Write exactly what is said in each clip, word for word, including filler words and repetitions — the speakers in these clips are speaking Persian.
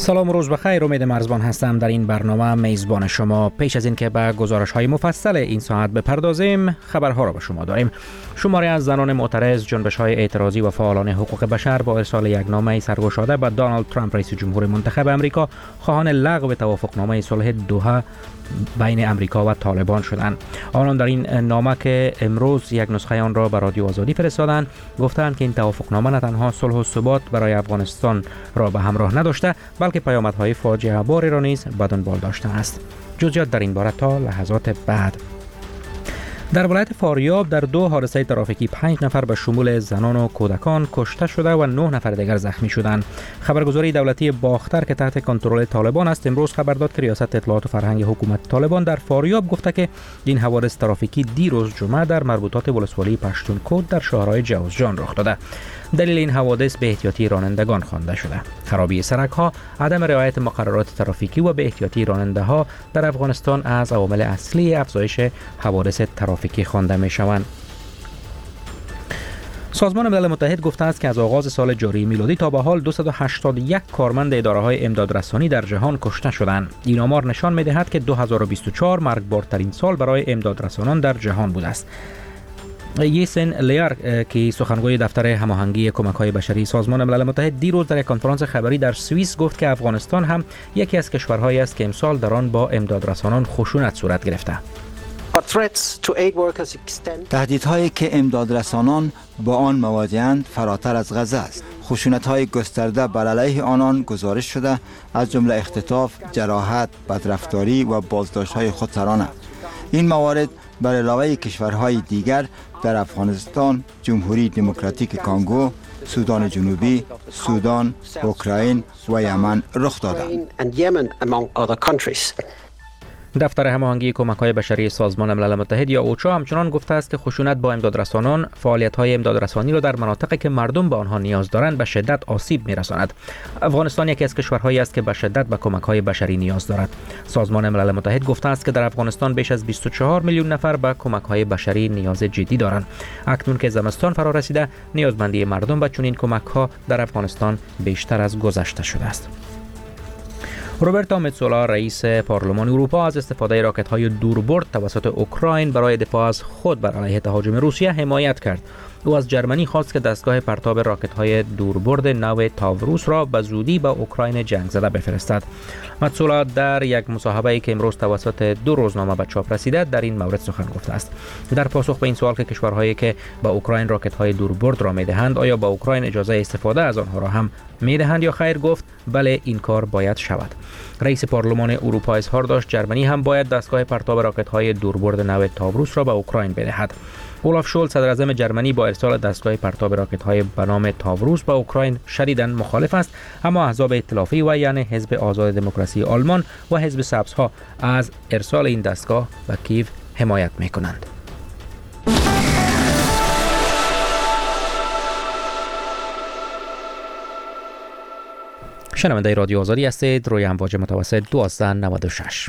سلام و روز بخیر. امید مرزبان هستم. در این برنامه میزبان شما. پیش از اینکه به گزارش های مفصل این ساعت بپردازیم، خبرها را به شما داریم. شماری از زنان معترض، جنبش های اعتراضی و فعالان حقوق بشر با ارسال یک نامه سرگشاده به دونالد ترامپ رئیس جمهور منتخب امریکا خواهان لغو توافقنامه صلح دوحه بین امریکا و طالبان شدند. آنان در این نامه که امروز یک نسخه آن را به رادیو آزادی فرستادند، گفتند که این توافقنامه نه تنها صلح و ثبات برای افغانستان را به همراه نداشته، بلکه پیامدهای فاجعه باری را نیز به دنبال داشته است. جزئیات در این باره تا لحظات بعد. در ولایت فاریاب در دو حادثه ترافیکی پنج نفر به شمول زنان و کودکان کشته شده و نه نفر دیگر زخمی شدند. خبرگزاری دولتی باختر که تحت کنترل طالبان است امروز خبر داد که ریاست اطلاعات و فرهنگ حکومت طالبان در فاریاب گفته که این حوادث ترافیکی دیروز جمعه در مربوطات ولسوالی پشتونکود در شهرهای جوزجان رخ داده. دلیل این حوادث به احتیاطی رانندگان خوانده شده. خرابی سرک‌ها، عدم رعایت مقررات ترافیکی و به احتیاطی راننده‌ها در افغانستان از عوامل اصلی افزایش حوادث ترافیکی خوانده می‌شوند. سازمان ملل متحد گفته است که از آغاز سال جاری میلادی تا به حال دویست و هشتاد و یک کارمند اداره‌های امدادرسانی در جهان کشته شدند. این آمار نشان می‌دهد که دو هزار و بیست و چهار مرگبارترین سال برای امدادرسانان در جهان بوده است. یسن لیار که سخنگوی دفتر هماهنگی کمک‌های بشری سازمان ملل متحد دیروز در یک کنفرانس خبری در سوئیس گفت که افغانستان هم یکی از کشورهایی است که امسال در آن با امدادرسانان خشونت صورت گرفته. تهدیدهایی که امدادرسانان با آن مواجهند فراتر از غزه است. خشونت‌های گسترده بر علیه آنان گزارش شده، از جمله اختطاف، جراحت، بدرفتاری و بازداشت‌های خودسرانه. این موارد بر علاوه کشورهای دیگر در افغانستان، جمهوری دموکراتیک کانگو، سودان جنوبی، سودان، اوکراین و یمن رخ داده. دفتر هماهنگی کمک‌های بشری سازمان ملل متحد یا اوچا همچنان گفته است که خشونت با امدادرسانان فعالیت‌های امدادرسانی را در مناطقی که مردم به آنها نیاز دارند به شدت آسیب می‌رساند. افغانستان یکی از کشورهایی است که به شدت به کمک‌های بشری نیاز دارد. سازمان ملل متحد گفته است که در افغانستان بیش از بیست و چهار میلیون نفر به کمک‌های بشری نیاز جدی دارند. اکنون که زمستان فرا رسیده، نیازمندی مردم به چنین کمک‌ها در افغانستان بیشتر از گذشته شده است. روبرتا متسولا رئیس پارلمان اروپا از استفاده راکت‌های دوربرد توسط اوکراین برای دفاع از خود بر علیه تهاجم روسیه حمایت کرد. او از جرمنی خواست که دستگاه پرتاب راکت‌های دوربرد نو تاوروس را به زودی به اوکراین جنگ زده بفرستد. متسولا در یک مصاحبه‌ای که امروز توسط دو روزنامه به چاپ رسیده در این مورد سخن گفته است. در پاسخ به این سوال که کشورهایی که به اوکراین راکت‌های دوربرد را می‌دهند آیا به اوکراین اجازه استفاده از آنها را هم می‌دهند یا خیر، گفت بله، این کار باید شود. رئیس پارلمان اروپا اظهار داشت جرمنی هم باید دستگاه پرتاب راکت‌های دوربرد نو تاوروس را به اوکراین بدهد. اولاف شولز صدر اعظم جرمنی با ارسال دستگاه پرتاب راکت‌های به نام تاوروس به اوکراین شدیداً مخالف است، اما احزاب ائتلافی و یعنی حزب آزاد دموکراسی آلمان و حزب سبزها از ارسال این دستگاه به کیو حمایت می‌کنند. شنونده رادیو آزادی هستید. روی امواج متوسط دویست و نود و شش.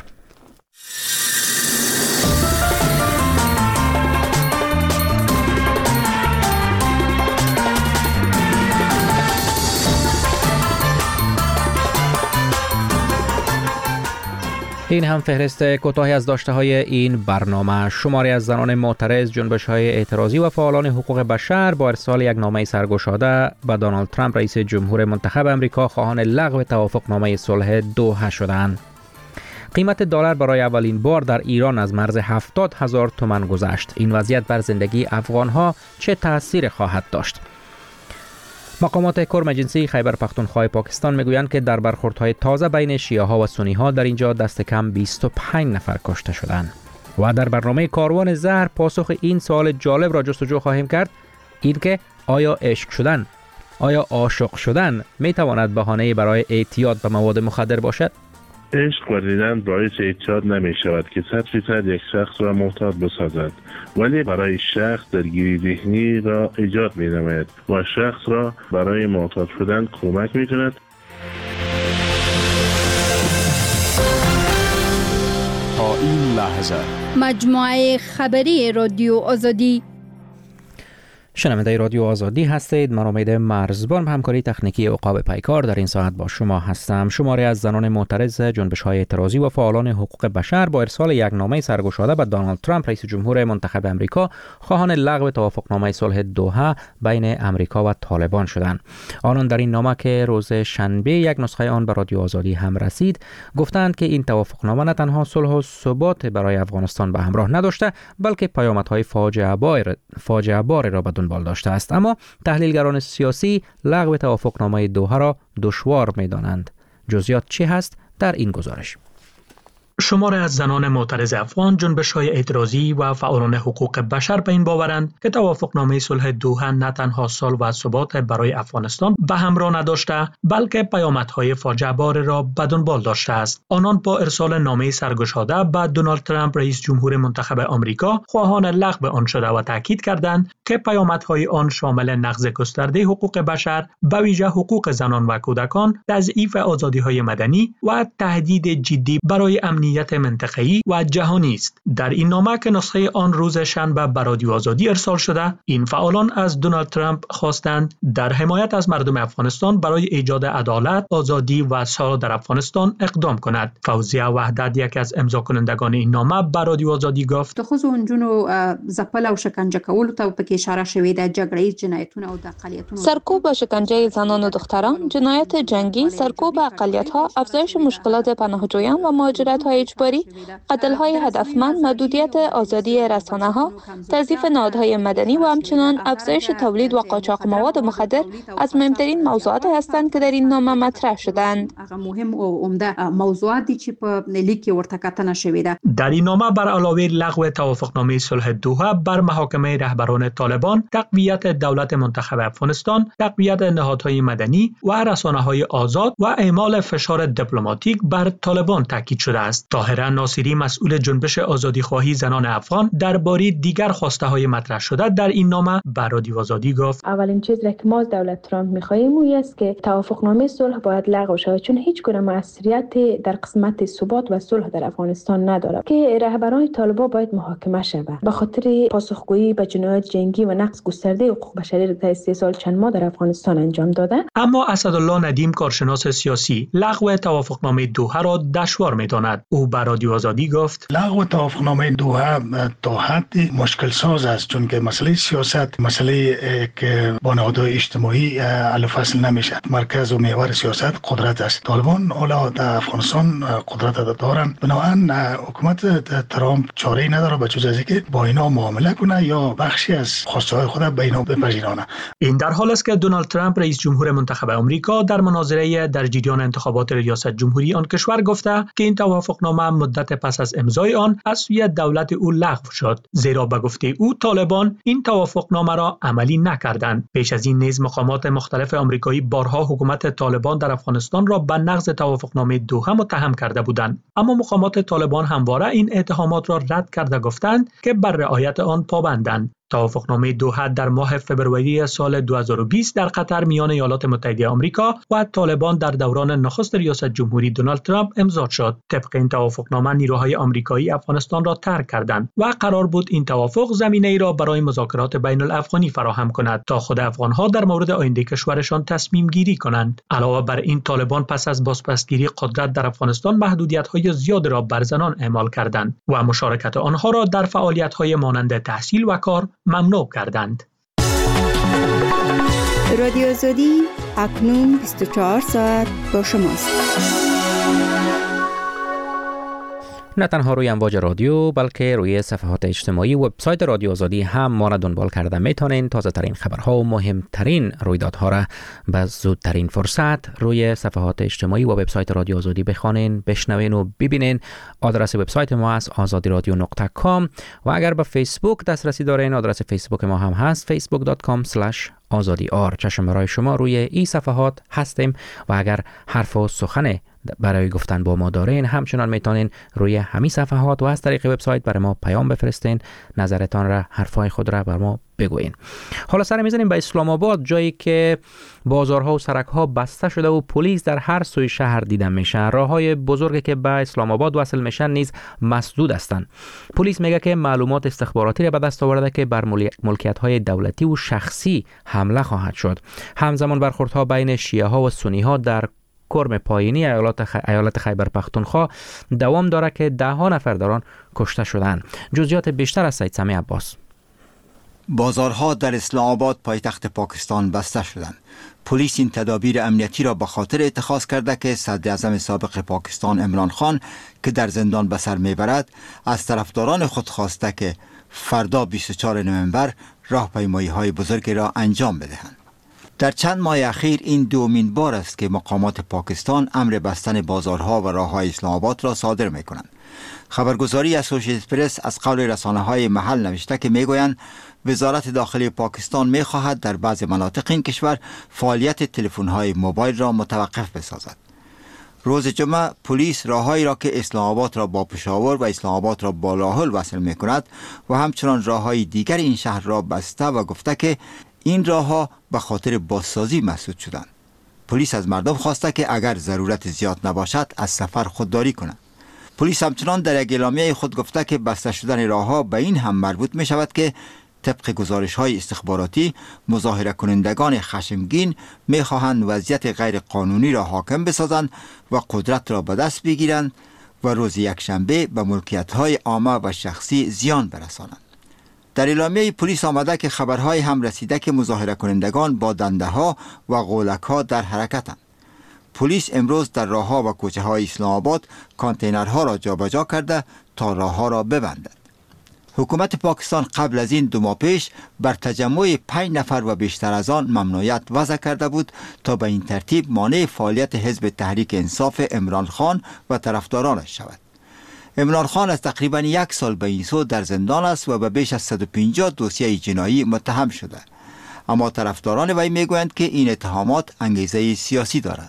این هم فهرست کوتاهی از داشته های این برنامه. شماری از زنان معترض، جنبش های اعتراضی و فعالان حقوق بشر با ارسال یک نامه سرگشاده به دونالد ترامپ رئیس جمهور منتخب امریکا خواهان لغو توافقنامه صلح دوحه شدند. قیمت دلار برای اولین بار در ایران از مرز هفتاد هزار تومان گذشت. این وضعیت بر زندگی افغانها چه تأثیر خواهد داشت؟ مقامات کرم جنسی خیبر پختونخوا پاکستان میگویند که در برخوردهای تازه بین شیعه ها و سنی ها در اینجا دست کم بیست و پنج نفر کشته شدند. و در برنامه کاروان زهر پاسخ این سوال جالب را جستجو خواهیم کرد، این که آیا عشق شدن، آیا عاشق شدن می تواند بهانه برای اعتیاد به مواد مخدر باشد؟ عشق ورزیدن باعث اعتیاد نمی شود که صد فیصد یک شخص را معتاد بسازد، ولی برای شخص درگیری ذهنی را ایجاد می نماید و شخص را برای معتاد شدن کمک می کند. تا این لحظه مجموعه خبری رادیو آزادی. شنونده رادیو آزادی هستید. من امید مرزبان به همکاری تکنیکی عقاب پیکار در این ساعت با شما هستم. شماری از زنان معترض جنبش‌های اعتراضی و فعالان حقوق بشر با ارسال یک نامه سرگشاده به دونالد ترامپ رئیس جمهور منتخب امریکا خواهان لغو توافقنامه صلح دوحه بین امریکا و طالبان شدند. آنان در این نامه که روز شنبه یک نسخه آن به رادیو آزادی هم رسید گفتند که این توافقنامه نه تنها صلح و ثبات برای افغانستان به همراه نداشته بلکه پیامدهای فاجعه بار فاجعه بار را به دنبال داشته است. اما تحلیلگران سیاسی لغو توافقنامه دوحه را دشوار می‌دانند. جزئیات چی هست در این گزارش؟ شماری از زنان معترض افغان، جنبش‌های اعتراضی و فعالان حقوق بشر به این باورند که توافقنامه صلح دوحه نه تنها صلح و ثبات برای افغانستان به همراه نداشته بلکه پیامدهای فاجعه بار را به دنبال داشته است. آنان با ارسال نامه سرگشاده به دونالد ترامپ رئیس جمهور منتخب آمریکا خواهان لغو آن شده و تاکید کردند که پیامدهای آن شامل نقض گسترده حقوق بشر، به ویژه حقوق زنان و کودکان، تضعیف آزادی‌های مدنی و تهدید جدی برای امنیت منطقه‌ای و جهانی است. در این نامه که نسخه آن روز شنبه به رادیو آزادی ارسال شده، این فعالان از دونالد ترامپ خواستند در حمایت از مردم افغانستان برای ایجاد عدالت، آزادی و صلح در افغانستان اقدام کند. فوزیه وحدت، یک از امضا کنندگان این نامه، به رادیو آزادی گفت: د ښځو نجونو ځپل او شکنجه کولو ته پکې اشاره شوې ده، جګړه‌ییز جنایتونه او د اقلیتونو سرکوب و شکنجه زنان و دختران، جنایت جنگی، سرکوب اقلیت‌ها، افزایش مشکلات پناهجویان و مهاجرت‌های اجباری، قتل‌های هدفمند، محدودیت آزادی رسانه‌ها، تضعیف نهادهای مدنی و همچنین افزایش تولید و قاچاق مواد مخدر از مهمترین موضوعات هستند که در این نامه مطرح شدند. مهم او عمده موضوعات دي چې په لیک کې ورته کتنه شوې ده. در این نامه بر علاوه لغو توافقنامه صلح دوحه بر محاکمه رهبران طالبان، تقویت دولت منتخب افغانستان، تقویت نهادهای مدنی و رسانه‌های آزاد و اعمال فشار دیپلماتیک بر طالبان تاکید شده است. طاهره ناصری، مسئول جنبش آزادیخواهی زنان افغان، درباره دیگر خواسته‌های مطرح شده در این نامه به رادیو آزادی گفت: اولین چیزی که ما از دولت ترامپ می‌خواهیم اون است که توافقنامه صلح باید لغو شود، چون هیچ گونه موثریت در قسمت ثبات و صلح در افغانستان ندارد که رهبران طالبان باید محاکمه شوند به خاطر پاسخگویی به جنایات جنگی و نقض گسترده حقوق بشری را در سه سال چند ماه در افغانستان انجام داده. اما اسدالله ندیم، کارشناس سیاسی، لغو توافقنامه دوحه را دشوار می‌داند. او به رادیو آزادی گفت: لغو توافقنامه دوحه تا حدی مشکل ساز است، چون که مسئله سیاست مسئله که با نهادهای اجتماعی حل فصل نمیشه. مرکز و محور سیاست قدرت است. طالبان حالا در افغانستان قدرت دارند، بنابراین حکومت ترامپ چاره‌ای نداره به جز از اینکه با اینا معامله کنه یا بخشی از خواسته‌های خود به اینا بپذیرانه. این در حالی است که دونالد ترامپ رئیس جمهور منتخب آمریکا در مناظره در جریان انتخابات ریاست جمهوری آن کشور گفته که این توافقنامه مدت پس از امضای آن از سوی دولت او لغو شد، زیرا به گفته او طالبان این توافقنامه را عملی نکردند. پیش از این نیز مقامات مختلف آمریکایی بارها حکومت طالبان در افغانستان را به نقض توافقنامه دوحه متهم کرده بودند، اما مقامات طالبان همواره این اتهامات را رد کرده گفتند که بر رعایت آن پابندند. توافقنامه دوحه در ماه فبروری سال دو هزار و بیست در قطر میان ایالات متحده آمریکا و طالبان در دوران نخست ریاست جمهوری دونالد ترامپ امضا شد. طبق این توافقنامه نیروهای آمریکایی افغانستان را ترک کردند و قرار بود این توافق زمینه‌ای را برای مذاکرات بین الافغانی فراهم کند تا خود افغان‌ها در مورد آینده کشورشان تصمیم گیری کنند. علاوه بر این طالبان پس از بازپسگیری قدرت در افغانستان محدودیت‌های زیاد را بر زنان اعمال کردند و مشارکت آنها را در فعالیت‌های مانند تحصیل و کار ممنوع کردند. رادیو آزادی اکنون بیست و چهار ساعت با شماست. نه تنها روی امواج رادیو بلکه روی صفحات اجتماعی و وبسایت رادیو آزادی هم ما را دنبال کرده میتونین تازه ترین خبرها و مهمترین رویدادها را به زودترین فرصت روی صفحات اجتماعی و وبسایت رادیو آزادی بخوانین، بشنوین و ببینین. آدرس وبسایت ما است آزادی رادیو دات کام و اگر به فیسبوک دسترسی دارین آدرس فیسبوک ما هم هست فیسبوک دات کام اسلش آزادی آر. چشم برای شما روی این صفحات هستیم و اگر حرف و سخن برای گفتن با ما دارین، همچنان میتونین روی همین صفحات و از طریق وبسایت برای ما پیام بفرستین، نظرتان را، حرفای خود را بر ما بگوین. حالا سر میزنیم به اسلام آباد، جایی که بازارها و سرک‌ها بسته شده و پلیس در هر سوی شهر دیده میشن. راههای بزرگی که به اسلام آباد وصل میشن نیز مسدود هستند. پلیس میگه که معلومات استخباراتی را به دست آورده که بر ملکیت‌های دولتی و شخصی حمله خواهد شد. همزمان برخوردها بین شیعه ها و سنی ها در کرم پایینی ایالت, خ... ایالت خیبر پختونخوا دوام داره که ده ها نفر در آن کشته شدند. جزئیات بیشتر از سید سمیع عباس. بازارها در اسلام آباد پایتخت پاکستان بسته شدند. پلیس این تدابیر امنیتی را به خاطر اتخاذ کرده که صدر اعظم سابق پاکستان عمران خان که در زندان به سر میبرد، از طرفداران خود خواسته که فردا بیست و چهارم نوامبر راهپیمایی های بزرگی را انجام بدهند. در چند ماه اخیر این دومین بار است که مقامات پاکستان امر بستن بازارها و راههای اسلام آباد را صادر می کنند. خبرگزاری اسوسییتد پرس از قول رسانه‌های محل نوشته که میگویند وزارت داخلی پاکستان میخواهد در بعض مناطق این کشور فعالیت تلفن‌های موبایل را متوقف بسازد. روز جمعه پلیس راههایی را که اسلام آباد را با پشاور و اسلام آباد را با لاهل وصل میکند و همچنان راههای دیگر این شهر را بسته و گفته که این راهها به خاطر بازسازی مسدود شدند. پلیس از مردم خواسته که اگر ضرورت زیاد نباشد از سفر خودداری کنند. پلیس همچنان در یک اعلامیه خود گفته که بسته شدن راهها به این هم مربوط می شود که طبق گزارش های استخباراتی مظاهره کنندگان خشمگین می خواهند وضعیت غیر قانونی را حاکم بسازند و قدرت را به دست بگیرند و روز یکشنبه به ملکیت های عامه و شخصی زیان برسانند. در اعلامیه پلیس آمده که خبرهای هم رسیده که مظاهره کنندگان با دنده ها و غولک ها در حرکتند. پلیس امروز در راهها و کوچه های اسلام آباد کانتینرها را جابجا کرده تا راهها را ببندد. حکومت پاکستان قبل از این دو ماه پیش بر تجمع پنج نفر و بیشتر از آن ممنوعیت وضع کرده بود تا به این ترتیب مانع فعالیت حزب تحریک انصاف عمران خان و طرفدارانش شود. عمران خان از تقریبا یک سال به این سو در زندان است و به بیش از صد و پنجاه دوسیه جنایی متهم شده. اما طرفداران وی میگویند که این اتهامات انگیزه سیاسی دارد.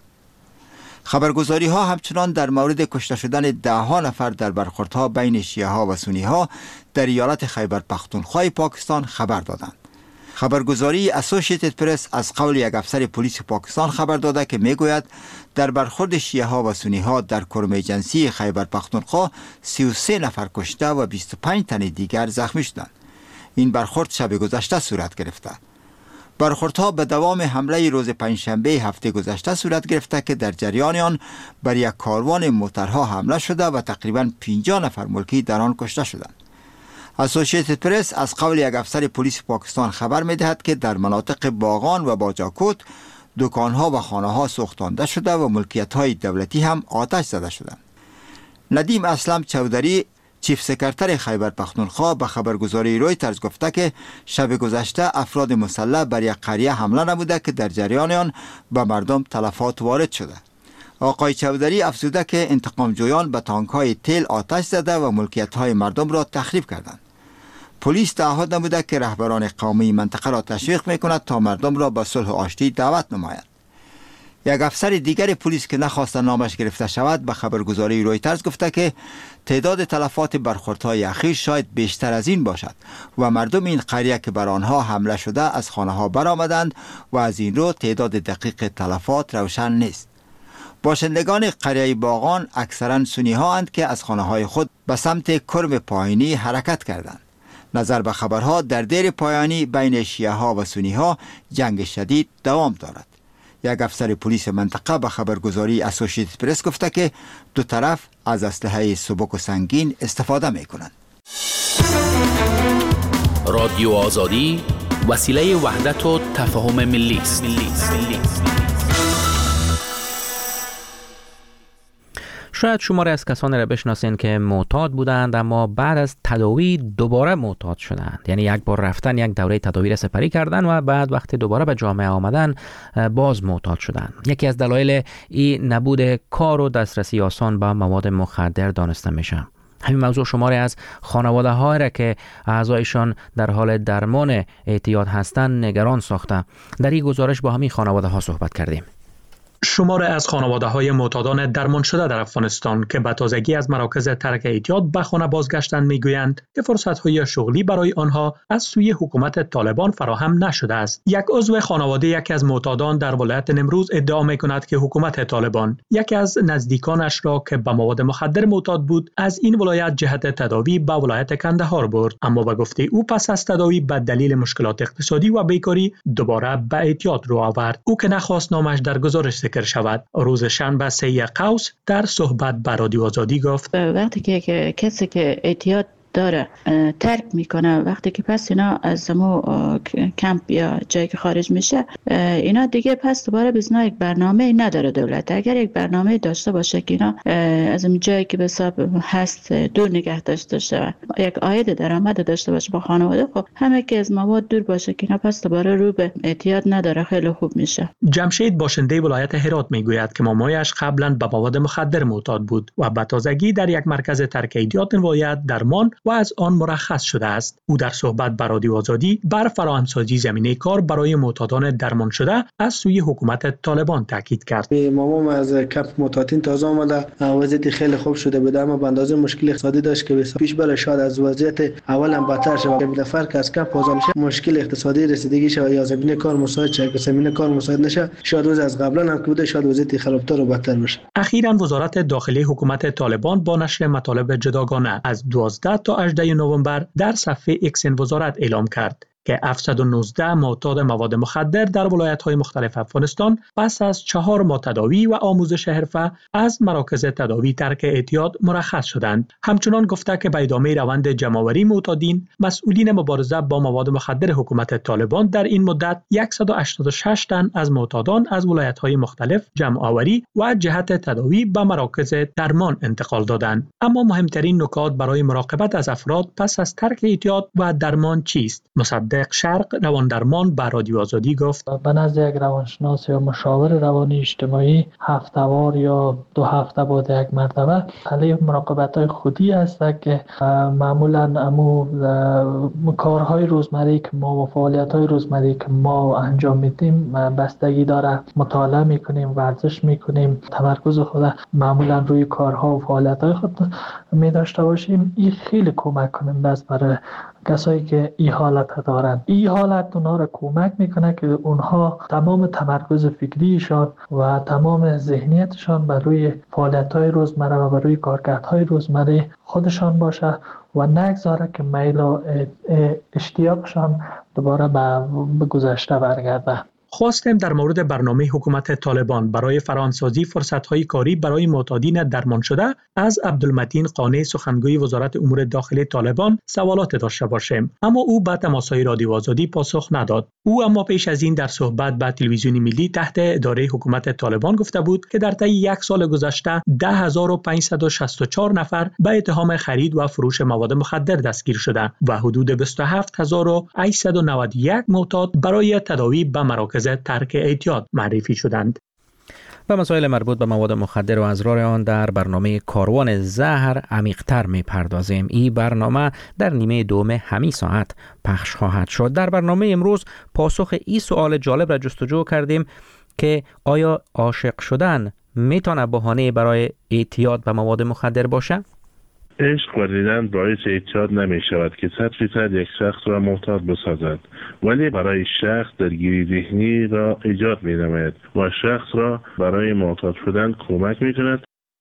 خبرگزاری ها همچنان در مورد کشته شدن ده ها نفر در برخوردها بین شیعه ها و سنی ها در ایالت خیبر پختونخوا پاکستان خبر دادند. خبرگزاری اسوسییتد پرس از قول یک افسر پلیس پاکستان خبر داده که میگوید در برخورد شیعه ها و سنی ها در کرم جنسی خیبر پختونخوا سی و سه نفر کشته و بیست و پنج تن دیگر زخمی شدند. این برخورد شب گذشته صورت گرفته. برخوردها به دوام حمله روز پنجشنبه هفته گذشته صورت گرفته که در جریان آن بر یک کاروان موترها حمله شده و تقریباً پنجاه نفر ملکی در آن کشته شدند. اسوسییتد پرس از قول یک افسر پلیس پاکستان خبر می‌دهد که در مناطق باغان و باجاکوت دکان‌ها و خانه‌ها سوختانده شده و ملکیت‌های دولتی هم آتش زده شدند. ندیم اسلم چودری چیف سکرتر خیبر پختونخوا به خبرگزاری رویترز گفته که شب گذشته افراد مسلح بر یک قریه حمله نموده که در جریان آن به مردم تلفات وارد شده. آقای چودری افزوده که انتقام جویان به تانک‌های تیل آتش زده و ملکیت‌های مردم را تخریب کردند. پلیس تعهد نموده که رهبران قومی منطقه را تشویق می‌کند تا مردم را به صلح و آشتی دعوت نمایند. یک افسر دیگر پلیس که نخواست نامش گرفته شود به خبرگزاری رویترز گفته که تعداد تلفات برخوردهای اخیر شاید بیشتر از این باشد و مردم این قریه که بر آنها حمله شده از خانه‌ها برآمدند و از این رو تعداد دقیق تلفات روشن نیست. باشندگان قریه باغان اکثرا سنی ها اند که از خانه‌های خود به سمت کرم پایینی حرکت کردند. نظر به خبرها در دیر پایانی بین شیعه ها و سنی ها جنگ شدید دوام دارد. یک افسر پلیس منطقه به خبرگزاری اسوسییتد پرس گفته که دو طرف از اسلحه سبک و سنگین استفاده می کنند. رادیو آزادی وسیله وحدت و تفاهم ملی است. شاید شماری از کسانی را بشناسین که معتاد بودند اما بعد از تداوی دوباره معتاد شدند. یعنی یک بار رفتن یک دوره تداوی را سپری کردن و بعد وقتی دوباره به جامعه آمدن باز معتاد شدند. یکی از دلایل این نبود کار و دسترسی آسان به مواد مخدر دانسته میشه. همین موضوع شماری از خانواده ها را که اعضایشان در حال درمان اعتیاد هستند نگران ساخته. در این گزارش با همین خانواده ها صحبت کردیم. شمار از خانواده‌های معتادان درمان شده در افغانستان که به تازگی از مراکز ترک اعتیاد به خانه بازگشتند میگویند که فرصت‌های شغلی برای آنها از سوی حکومت طالبان فراهم نشده است. یک عضو خانواده یکی از معتادان در ولایت نیمروز ادعا می‌کند که حکومت طالبان یکی از نزدیکانش را که به مواد مخدر معتاد بود از این ولایت جهت تداوی به ولایت کندهار برد، اما به گفته او پس از تداوی به دلیل مشکلات اقتصادی و بیکاری دوباره به اعتیاد رو آورد. او که نخواست نامش در گزارش ذکر شود، روز شنبه سه قوس در صحبت با رادیو آزادی گفت وقتی که کسی که اعتیاد داره ترک میکنه، وقتی که پس اینا از سمو کمپ یا جایی که خارج میشه، اینا دیگه پس دوباره بزنا یک برنامه نداره دولت. اگر یک برنامه داشته باشه که اینا از این جایی که به حساب هست دور نگه داشته باشه، یک عاید درآمد داشته باشه با خانواده، خب همه که از مواد دور باشه که اینا پس دوباره رو به اعتیاد نداره، خیلی خوب میشه. جمشید باشنده ولایت هرات میگوید که مامایش قبلا به مواد مخدر معتاد بود و به تازگی در یک مرکز ترک اعتیاد ولایت درمان و از آن مرخص شده است. او در صحبت با رادیو آزادی بر فراهمسازی زمینه کار برای معتادان درمان شده از سوی حکومت طالبان تاکید کرد. مامام از کمپ معتادین تازه آمده، وضعیت خیلی خوب شده بود، اما به اندازه مشکل اقتصادی داشت که پیش بره شاید از وضعیت اول هم بدتر شه. به فرق از کمپ آزاد شه، مشکل اقتصادی رسیدگی شه یا زمینه کار مساعد شه، که زمینه کار مساعد نشه شاید وضع از قبلا هم که بوده شاید وضعیت خرابتر و بدتر بشه. اخیراً وزارت داخلی حکومت طالبان با نشر مطالب جداگانه از دوازده تا هجده نوامبر در صفحه ایکس وزارت اعلام کرد که هفتصد و نوزده معتاد مواد مخدر در ولایت‌های مختلف افغانستان پس از چهار ماه تداوی و آموزش حرفه از مراکز تداوی ترک اعتیاد مرخص شدند. همچنان گفته که به ادامه روند جمع‌آوری معتادین، مسئولین مبارزه با مواد مخدر حکومت طالبان در این مدت صد و هشتاد و شش تن از معتادان از ولایت‌های مختلف جمع‌آوری و جهت تداوی به مراکز درمان انتقال دادند. اما مهمترین نکات برای مراقبت از افراد پس از ترک اعتیاد و درمان چیست؟ مصدق شرق رواندرمان به رادیو آزادی گفت به نزد یک روانشناس یا مشاور روانی اجتماعی هفته‌وار یا دو هفته بعد یک مرتبه علیه مراقبت‌های خودی است که معمولاً امو کارهای روزمره که ما و فعالیت‌های روزمره که ما انجام میدیم بستگی داره. مطالعه میکنیم، ورزش میکنیم، تمرکز خود معمولاً روی کارها و فعالیت‌های خود می داشته باشیم. این خیلی کمک کننده است برای کسایی که این حالت دارند. این حالت اونها را کمک میکنه که اونها تمام تمرکز فکریشان و تمام ذهنیتشان بر روی فعالیت‌های روزمره و بر روی کارکردهای روزمره خودشان باشه و نگذاره که میل و اشتیاقشان دوباره به گذشته برگرده. خواستیم در مورد برنامه حکومت طالبان برای فراهمسازی فرصت‌های کاری برای معتادین درمان شده از عبدالمتین قانع، سخنگوی وزارت امور داخلی طالبان، سوالات داشته باشیم، اما او به تماس‌های رادیو آزادی پاسخ نداد. او اما پیش از این در صحبت با تلویزیون ملی تحت اداره حکومت طالبان گفته بود که در طی یک سال گذشته ده هزار و پانصد و شصت و چهار نفر به اتهام خرید و فروش مواد مخدر دستگیر شده و حدود بیست و هفت هزار و هشتصد و نود و یک معتاد برای تداوی به مراکز ترک اعتیاد معرفی شدند. و مسائل مربوط به مواد مخدر و اضرار آن در برنامه کاروان زهر عمیق‌تر می‌پردازیم. این برنامه در نیمه دوم همین ساعت پخش خواهد شد. در برنامه امروز پاسخ این سوال جالب را جستجو کردیم که آیا عاشق شدن میتونه بهانه برای اعتیاد به مواد مخدر باشه؟ عشق ورزیدن باعث اعتیاد نمی شود که صد فیصد یک شخص را معتاد بسازد، ولی برای شخص درگیری ذهنی را ایجاد می نماید و شخص را برای معتاد شدن کمک می کند.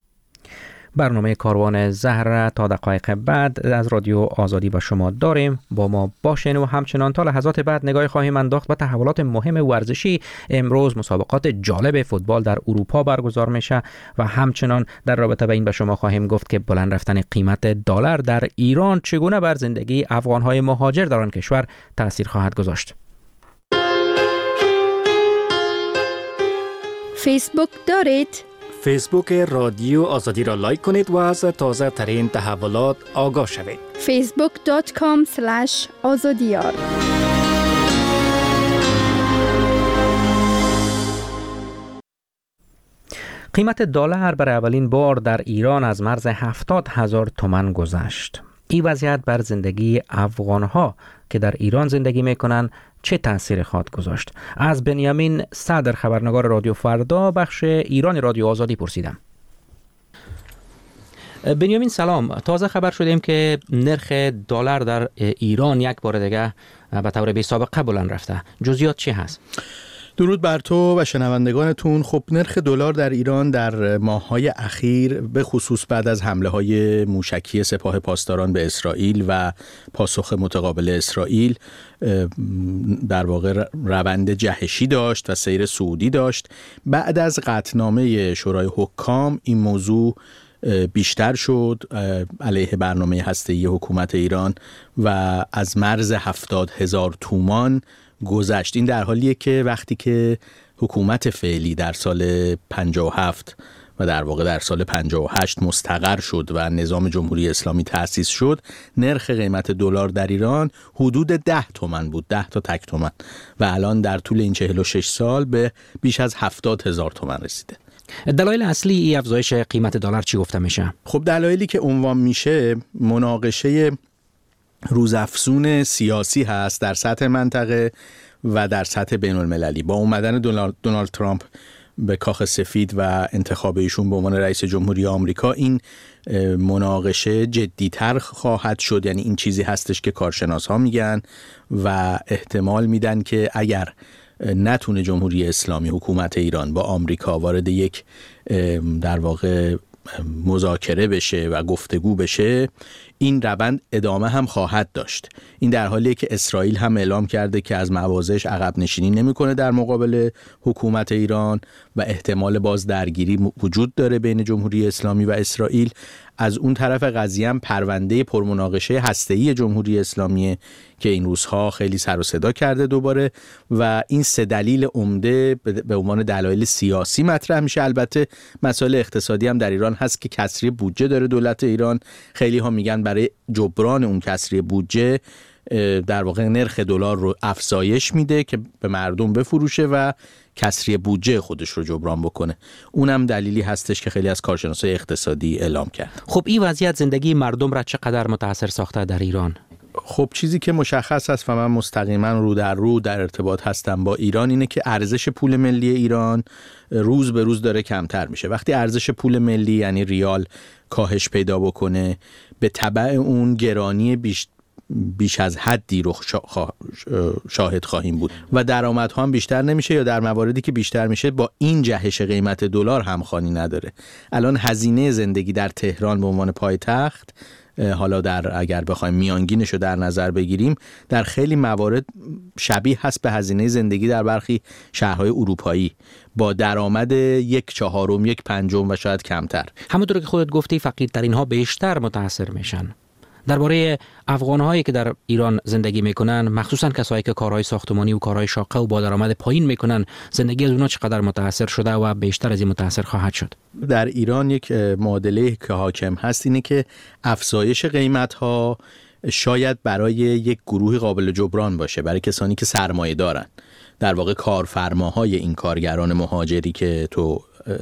برنامه کاروان زهر تا دقایق بعد از رادیو آزادی با شما داریم. با ما باشین و همچنان تا لحظات بعد نگاهی خواهیم انداخت به تحولات مهم ورزشی. امروز مسابقات جالب فوتبال در اروپا برگزار میشه و همچنان در رابطه با این به شما خواهیم گفت که بلند رفتن قیمت دلار در ایران چگونه بر زندگی افغان‌های مهاجر در آن کشور تأثیر خواهد گذاشت. فیسبوک دارید؟ فیسبوک رادیو آزادی را لایک کنید و از تازه ترین تحولات آگاه شوید. فیسبوک دات کام اسلش آزادیار. قیمت دلار برای اولین بار در ایران از مرز هفتاد هزار تومان گذشت. این وضعیت بر زندگی افغان‌ها که در ایران زندگی میکنن چه تأثیر خواهد گذاشت؟ از بنیامین صدر خبرنگار رادیو فردا بخش ایران رادیو آزادی پرسیدم. بنیامین سلام، تازه خبر شدیم که نرخ دلار در ایران یک بار دیگه به طور بی سابقه بلند رفته. جزئیات چی هست؟ درود بر تو و شنوندگانتون. خب نرخ دلار در ایران در ماه‌های اخیر به خصوص بعد از حمله‌های موشکی سپاه پاسداران به اسرائیل و پاسخ متقابل اسرائیل در واقع روند جهشی داشت و سیر صعودی داشت. بعد از قطعنامه شورای حکام این موضوع بیشتر شد علیه برنامه هسته‌ای حکومت ایران و از مرز هفتاد هزار تومان گذشت. این در حالیه که وقتی که حکومت فعلی در سال پنجاه و هفت و در واقع در سال پنجاه و هشت مستقر شد و نظام جمهوری اسلامی تأسیس شد، نرخ قیمت دلار در ایران حدود ده تومن بود، ده تا تک تومن، و الان در طول این چهل و شش سال به بیش از هفتاد هزار تومن رسیده. دلایل اصلی این افزایش قیمت دلار چی گفته میشه؟ خب دلایلی که عنوان میشه مناقشه روزافزون سیاسی هست در سطح منطقه و در سطح بین المللی. با اومدن دونالد, دونالد ترامپ به کاخ سفید و انتخاب ایشون به عنوان رئیس جمهوری آمریکا، این مناقشه جدی‌تر خواهد شد. یعنی این چیزی هستش که کارشناس‌ها میگن و احتمال میدن که اگر نتونه جمهوری اسلامی، حکومت ایران با آمریکا وارد یک در واقع مذاکره بشه و گفتگو بشه، این روند ادامه هم خواهد داشت. این در حالیه که اسرائیل هم اعلام کرده که از مواضعش عقب نشینی نمیکنه در مقابل حکومت ایران و احتمال باز درگیری وجود داره بین جمهوری اسلامی و اسرائیل. از اون طرف قضیه هم پرونده پرمناقشه هسته‌ای جمهوری اسلامی که این روزها خیلی سر و صدا کرده دوباره، و این سه دلیل عمده به عنوان دلایل سیاسی مطرح میشه. البته مسائل اقتصادی هم در ایران هست که کسری بودجه داره دولت ایران. خیلی ها میگن برای جبران اون کسری بودجه در واقع نرخ دلار رو افزایش میده که به مردم بفروشه و کسری بودجه خودش رو جبران بکنه. اونم دلیلی هستش که خیلی از کارشناسای اقتصادی اعلام کرد. خب این وضعیت زندگی مردم را چقدر متاثر ساخته در ایران؟ خب چیزی که مشخص است و من مستقیما رو در رو در ارتباط هستم با ایران اینه که ارزش پول ملی ایران روز به روز داره کمتر میشه. وقتی ارزش پول ملی یعنی ریال کاهش پیدا بکنه، به تبع اون گرانی بیش بیش از حدی رو شاهد خواهیم بود و درآمدها هم بیشتر نمیشه، یا در مواردی که بیشتر میشه با این جهش قیمت دلار همخوانی نداره. الان هزینه زندگی در تهران به عنوان پایتخت، حالا در اگر بخوایم میانگینش رو در نظر بگیریم، در خیلی موارد شبیه هست به هزینه زندگی در برخی شهرهای اروپایی با درآمد یک چهارم، یک پنجم و شاید کمتر. همونطور که خودت گفتی فقیرترین ها بیشتر متاثر میشن. درباره افغان‌هایی که در ایران زندگی میکنن، مخصوصا کسایی که کارهای ساختمانی و کارهای شاقه و با درآمد پایین میکنن، زندگی از اونها چقدر متاثر شده و بیشتر از این متاثر خواهد شد؟ در ایران یک معادله که حاکم هست اینه که افزایش قیمت‌ها شاید برای یک گروه قابل جبران باشه، برای کسانی که سرمایه دارن، در واقع کارفرماهای این کارگران مهاجری که تو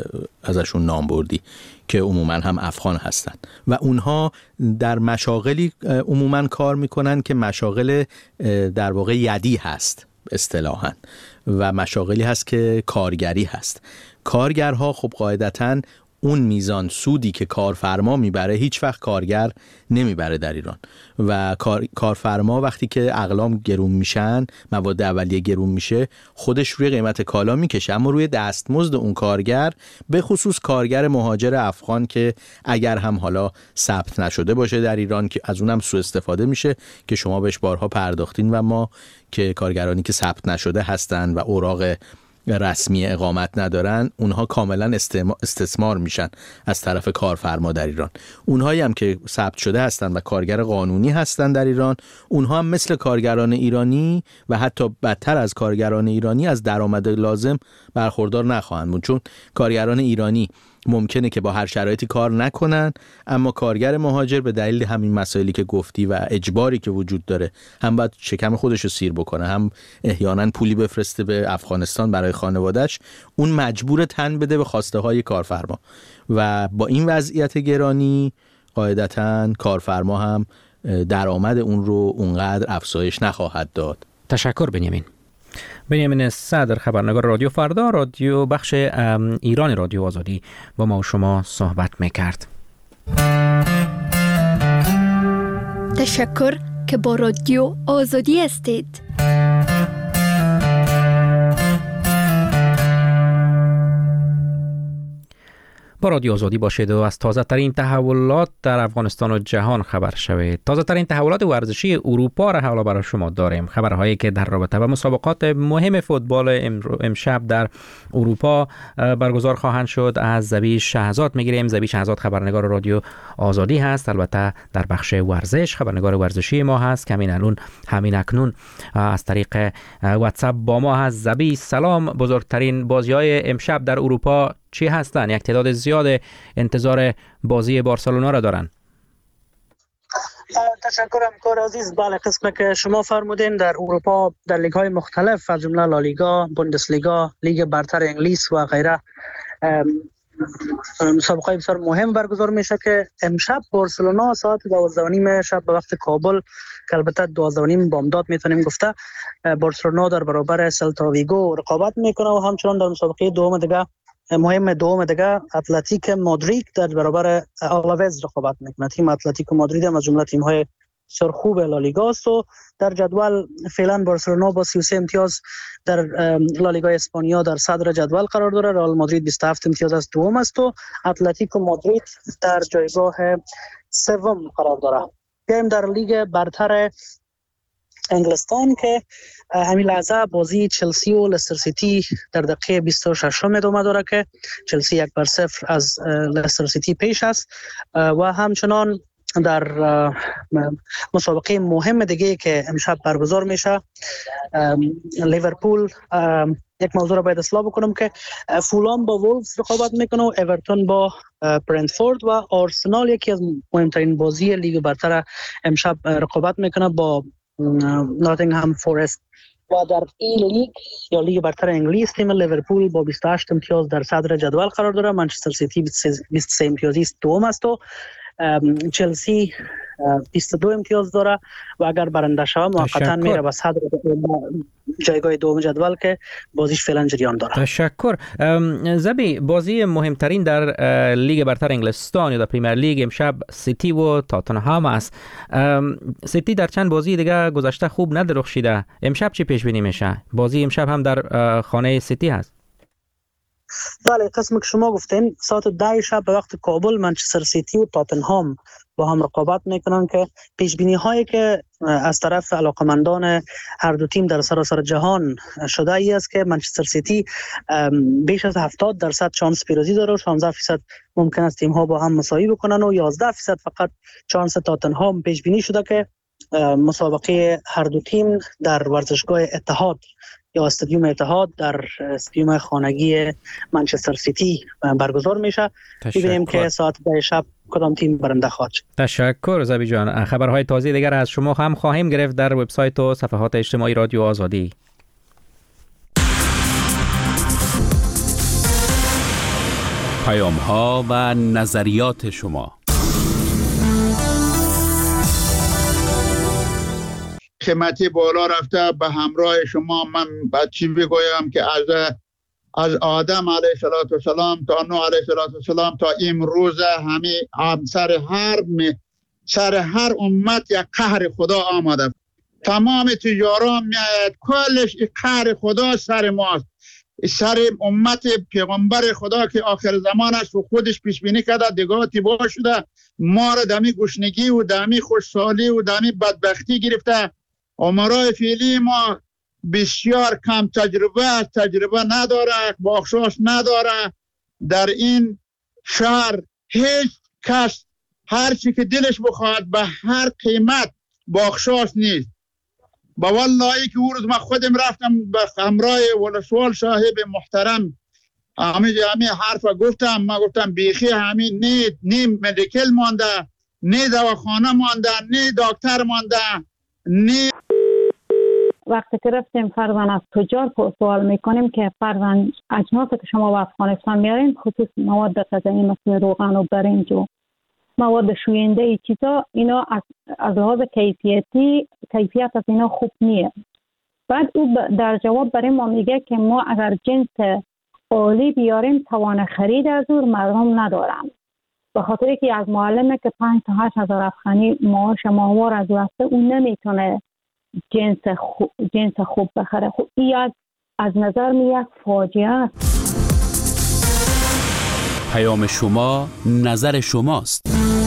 ازشون نام بردی که عموما هم افغان هستن و اونها در مشاغلی عموما کار میکنن که مشاغل در واقع یدی هست اصطلاحاً و مشاغلی هست که کارگری هست. کارگرها خب قاعدتاً اون میزان سودی که کارفرما میبره هیچ وقت کارگر نمیبره در ایران و کار، کارفرما وقتی که اقلام گرون میشن، مواد اولیه گرون میشه، خودش روی قیمت کالا میکشه، اما روی دستمزد اون کارگر، به خصوص کارگر مهاجر افغان که اگر هم حالا ثبت نشده باشه در ایران که از اونم سوء استفاده میشه که شما بهش بارها پرداختین و ما که کارگرانی که ثبت نشده هستن و اوراق رسمی اقامت ندارن، اونها کاملا استثمار میشن از طرف کارفرما در ایران. اونهایی هم که ثبت شده هستن و کارگر قانونی هستن در ایران، اونها هم مثل کارگران ایرانی و حتی بدتر از کارگران ایرانی از درآمد لازم برخوردار نخواهند بود، چون کارگران ایرانی ممکنه که با هر شرایطی کار نکنن، اما کارگر مهاجر به دلیل همین مسائلی که گفتی و اجباری که وجود داره، هم باید شکم خودش رو سیر بکنه، هم احیانا پولی بفرسته به افغانستان برای خانواده‌اش، اون مجبور تن بده به خواسته های کارفرما و با این وضعیت گرانی قاعدتاً کارفرما هم درآمد اون رو اونقدر افزایش نخواهد داد. تشکر بنیامین. بنیامین صدر، خبرنگار رادیو فردا، رادیو بخش ایران رادیو آزادی، با ما و شما صحبت میکرد. تشکر که با رادیو آزادی هستید. با رادیو آزادی باشید و از تازه ترین تحولات در افغانستان و جهان خبر شوید. تازه ترین تحولات ورزشی اروپا را حالا برای شما داریم. خبرهایی که در رابطه با مسابقات مهم فوتبال امشب در اروپا برگزار خواهند شد از زبی شهزاد میگیریم. زبی شهزاد خبرنگار رادیو آزادی هست، البته در بخش ورزش خبرنگار ورزشی ما هست که همین الان همین اکنون از طریق واتساپ با ما هست. زبی سلام، بزرگترین بازی‌های امشب در اروپا چی هستن؟ یک تعداد زیاد انتظار بازی بارسلونا را دارن. تشکرم کار عزیز. بله، قسمه که شما فرمودین در اروپا در لیگ های مختلف از جمله لالیگا، بوندسلیگا، لیگ برتر انگلیس و غیره مسابقات بسیار مهم برگزار میشه که امشب بارسلونا ساعت دوازده و نیم شب به وقت کابل که البته دوازده و نیم بامداد میتونیم گفته، بارسلونا در برابر سلتا ویگو رقابت میکنه و همچنان در مسابقه دوم دیگه مهم دوم دیگه اتلتیک مادرید در برابر آلاوز رقابت میکنه. تیم اتلتیک مادرید هم از جمله تیم های سرخوب لالیگا است و در جدول فعلا بارسلونا با سی و سه امتیاز در لالیگا اسپانیا در صدر جدول قرار داره. رئال مادرید بیست و هفت امتیاز است دوم است و اتلتیک مادرید در جایگاه سوم قرار داره. بیایم در لیگ برتر انگلستان که همین لحظه بازی چلسی و لستر سیتی در دقیقه بیست و شش ادامه داره که چلسی یک بر صفر از لستر سیتی پیش است و همچنان در مسابقه مهم دیگه که امشب برگزار میشه لیورپول، یک موضوع را باید اصلاح بکنم که فولام با وولفز رقابت میکنه و اورتون با برنتفورد و آرسنال یکی از مهمترین بازی لیگ برتر امشب رقابت میکنه با ناتینگهام فورست. و در این لیگ یا لیگ برتر انگلیس تیم لیورپول با بیست و هشت امتیاز در صدر جدول قرار داره. منچستر سیتی بیست و سه امتیازی است دوم است و چلسی بیست و دو امتیاز داره و اگر برنده شود موقتا میره به صدر جایگاه دوم جدول که بازیش فعلا جریان داره. تشکر. زبی، بازی مهمترین در لیگ برتر انگلستان یا در پریمیر لیگ امشب سیتی و تاتنهام است. سیتی در چند بازی دیگه گذشته خوب ندرخشیده. امشب چی پیش بینی میشه؟ بازی امشب هم در خانه سیتی هست. بله، قسم که شما گفتین ساعت ده شب به وقت کابل منچستر سیتی و تاتنهام با هم رقابت میکنن که پیش بینی هایی که از طرف علاقمندان هر دو تیم در سراسر جهان شده ای است که منچستر سیتی بیش از هفتاد درصد شانس پیروزی داره و شانزده درصد ممکن است تیم ها با هم مساوی بکنن و یازده درصد فقط شانس تاتنهام پیش بینی شده که مسابقه هر دو تیم در ورزشگاه اتحاد یا استادیوم اتحاد در استادیوم خانگی منچستر سیتی برگزار میشه. ببینیم که ساعت ده شب کدام تیم برنده خواهد شد. تشکر زبی جان. خبرهای تازه دیگر از شما هم خواهیم گرفت در وبسایت و صفحات اجتماعی رادیو آزادی. پیام ها و نظریات شما. قیمتی بالا رفته به همراه شما. من بعد چی بگویم که از از آدم علیه السلام تا نوح علیه السلام تا امروز همه سر هر سر هر امت یک قهر خدا آمده. تمام تجاران میآید کلش قهر خدا سر ماست، سر امت پیغمبر خدا که آخر زمان است و خودش پیش بینی کرده دیگه تیبا شده ما را دمی گشنگی و دمی خوشحالی و دمی بدبختی گرفته. امرای فعلی ما بسیار کم تجربه تجربه نداره، بخشش نداره. در این شهر هیچ کس هر چی که دلش بخواد به هر قیمت بخشش نیست. با والله که او روز من خودم رفتم به همراه ولسوال صاحب محترم همین همین حرف گفتم. ما گفتم بیخی همین نه نه مدیکل مانده، نه دواخانه مانده، نه دکتر مانده، نه. وقتی که رفتیم فرزن از تجار سوال میکنیم که فرزن اجناسی که شما به افغانستان میارین خصوص مواد غذایی مثل روغن و برنج و مواد شوینده ای چیزا اینا از از لحاظ کیفیتی کیفیت از اینا خوب نیست بعد او در جواب برای ما میگه که ما اگر جنس عالی بیاریم توان خرید از او مردم ندارم، به خاطر که از معلمه که پنج تا هشت هزار افغانی معاش ماهوار از او هسته، اون نمیتونه جنس خوب جنس خوب بخره. خب این یک از نظر می یک فاجعه است. پیام شما نظر شماست.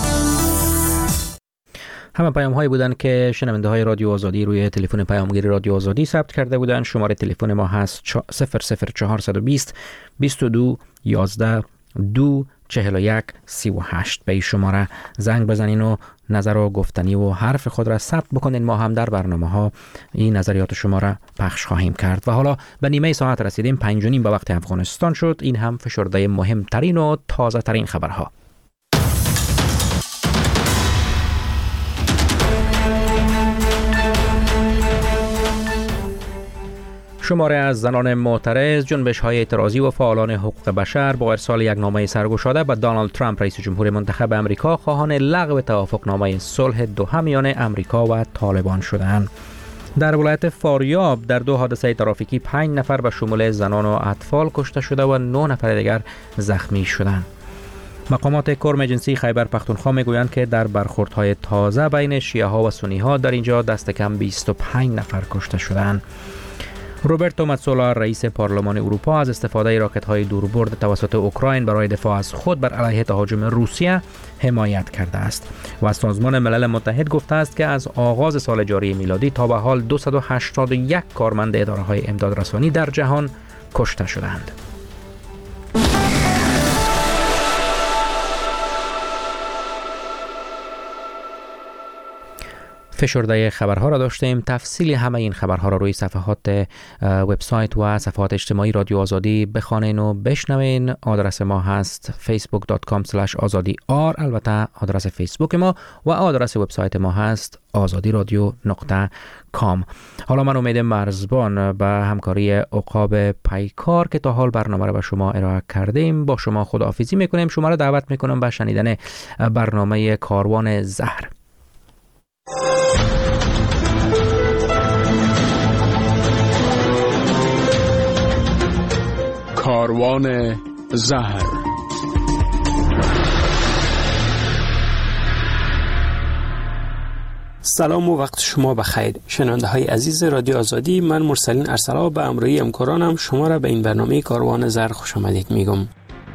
همه پیام هایی بودن که شنونده های رادیو آزادی روی تلفن پیامگیر رادیو آزادی ثبت کرده بودن. شماره تلفن ما هست صفر صفر چهار دو صفر بیست و دو یازده دو چهل و یک سی و هشت. به این شماره زنگ بزنین و نظر و گفتنی و حرف خود را ثبت بکنین. ما هم در برنامه ها این نظریات شما را پخش خواهیم کرد. و حالا به نیمه ساعت رسیدیم، پنج و نیم به وقت افغانستان شد. این هم فشرده مهمترین و تازه ترین خبرها. شماره از زنان معترض، جنبش‌های اعتراضی و فعالان حقوق بشر با ارسال یک نامه سرگشاده به دونالد ترامپ رئیس جمهور منتخب امریکا خواهان لغو توافقنامه صلح دوحه میان امریکا و طالبان شدند. در ولایت فاریاب در دو حادثه ترافیکی پنج نفر به شمول زنان و اطفال کشته شده و نه نفر دیگر زخمی شدند. مقامات کرم جنسی خیبر پختونخوا میگویند که در برخوردهای تازه بین شیعه ها و سنی ها در اینجا دست کم بیست و پنج نفر کشته شدند. روبرتو متسولا رئیس پارلمان اروپا از استفاده راکت‌های دوربرد توسط اوکراین برای دفاع از خود بر علیه تهاجم روسیه حمایت کرده است و از سازمان ملل متحد گفته است که از آغاز سال جاری میلادی تا به حال دویست و هشتاد و یک کارمند اداره‌های امدادرسانی در جهان کشته شدند. فشرده خبرها را داشتیم. تفصیل همه این خبرها را روی صفحات وبسایت و صفحات اجتماعی رادیو آزادی بخوانین و بشنوین. آدرس ما هست فیسبوک دات کام اسلش آزادی آر، البته آدرس فیسبوک ما، و آدرس وبسایت ما هست آزادی رادیو نقطه کام. حالا من امید مرزبان به همکاری عقاب پیکار که تا حال برنامه را به شما ارائه کردیم با شما خداحافظی میکنیم. شما را دعوت میکنم به شنیدن برنامه کاروان زهر. کاروان زهر. سلام و وقت شما بخیر شنونده های عزیز رادیو آزادی. من مرسلین ارسلا به همراهی همکارانم شما را به این برنامه کاروان زهر خوش آمدید میگم.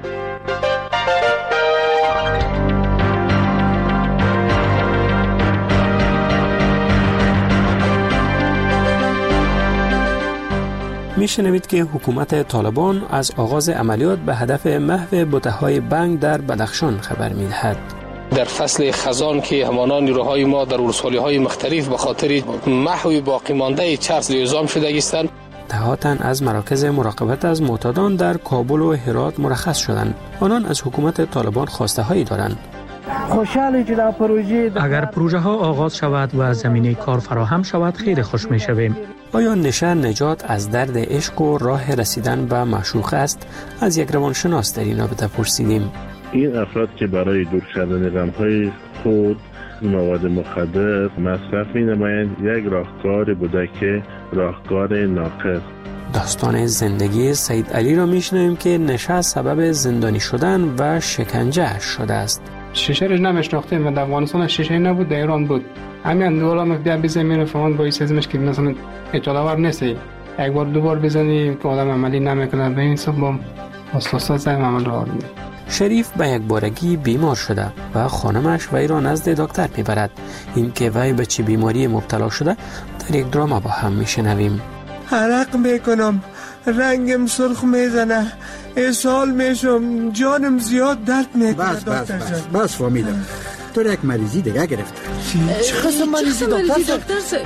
میشنوید که حکومت طالبان از آغاز عملیات به هدف محو بته‌های بنگ در بدخشان خبر می‌دهد. در فصل خزان که همانان نیروهای ما در ولسوالی‌های مختلف به خاطر محو باقی مانده چرس اعزام شده هستند. دهاتن از مراکز مراقبت از معتادان در کابل و هرات مرخص شدند. آنان از حکومت طالبان خواسته هایی دارند. خوشحالی که در پروژه اگر پروژه ها آغاز شود و زمینه کار فراهم شود خیلی خوش می شویم. آیا نشه نجات از درد عشق و راه رسیدن به معشوق است؟ از یک روانشناس در این رابطه پرسیدیم. این افراد که برای دور کردن غم‌های خود مواد مخدر مصرف می‌نمایند یک راهکار بوده که راهکار ناقص. داستان زندگی سید علی را میشنویم که نشه سبب زندانی شدن و شکنجه شده است. شیشه رو نمیشناختیم و در افغانستان شیشه نبود، در ایران بود. همین دولا مفدی بزنی میره فهمند با این سیزمش که مثلا اطلاعور نیستی، یک بار دو بار بزنی که آدم عملی نمیکنه. به این صبح با اساسا زیم عمل رو آورد. شریف به یک بارگی بیمار شده و خانمش وی را نزد دکتر میبرد. این که وی به چه بیماری مبتلا شده در یک دراما با هم میشنویم. عرق میکنم، رنگم سرخ میزنه، اسهال میشم، جانم زیاد درد میکنه. بس بس بس بس فهمیدم تو یک مریضی دیگه گرفته. چه قسم مریضی دکتر صاحب؟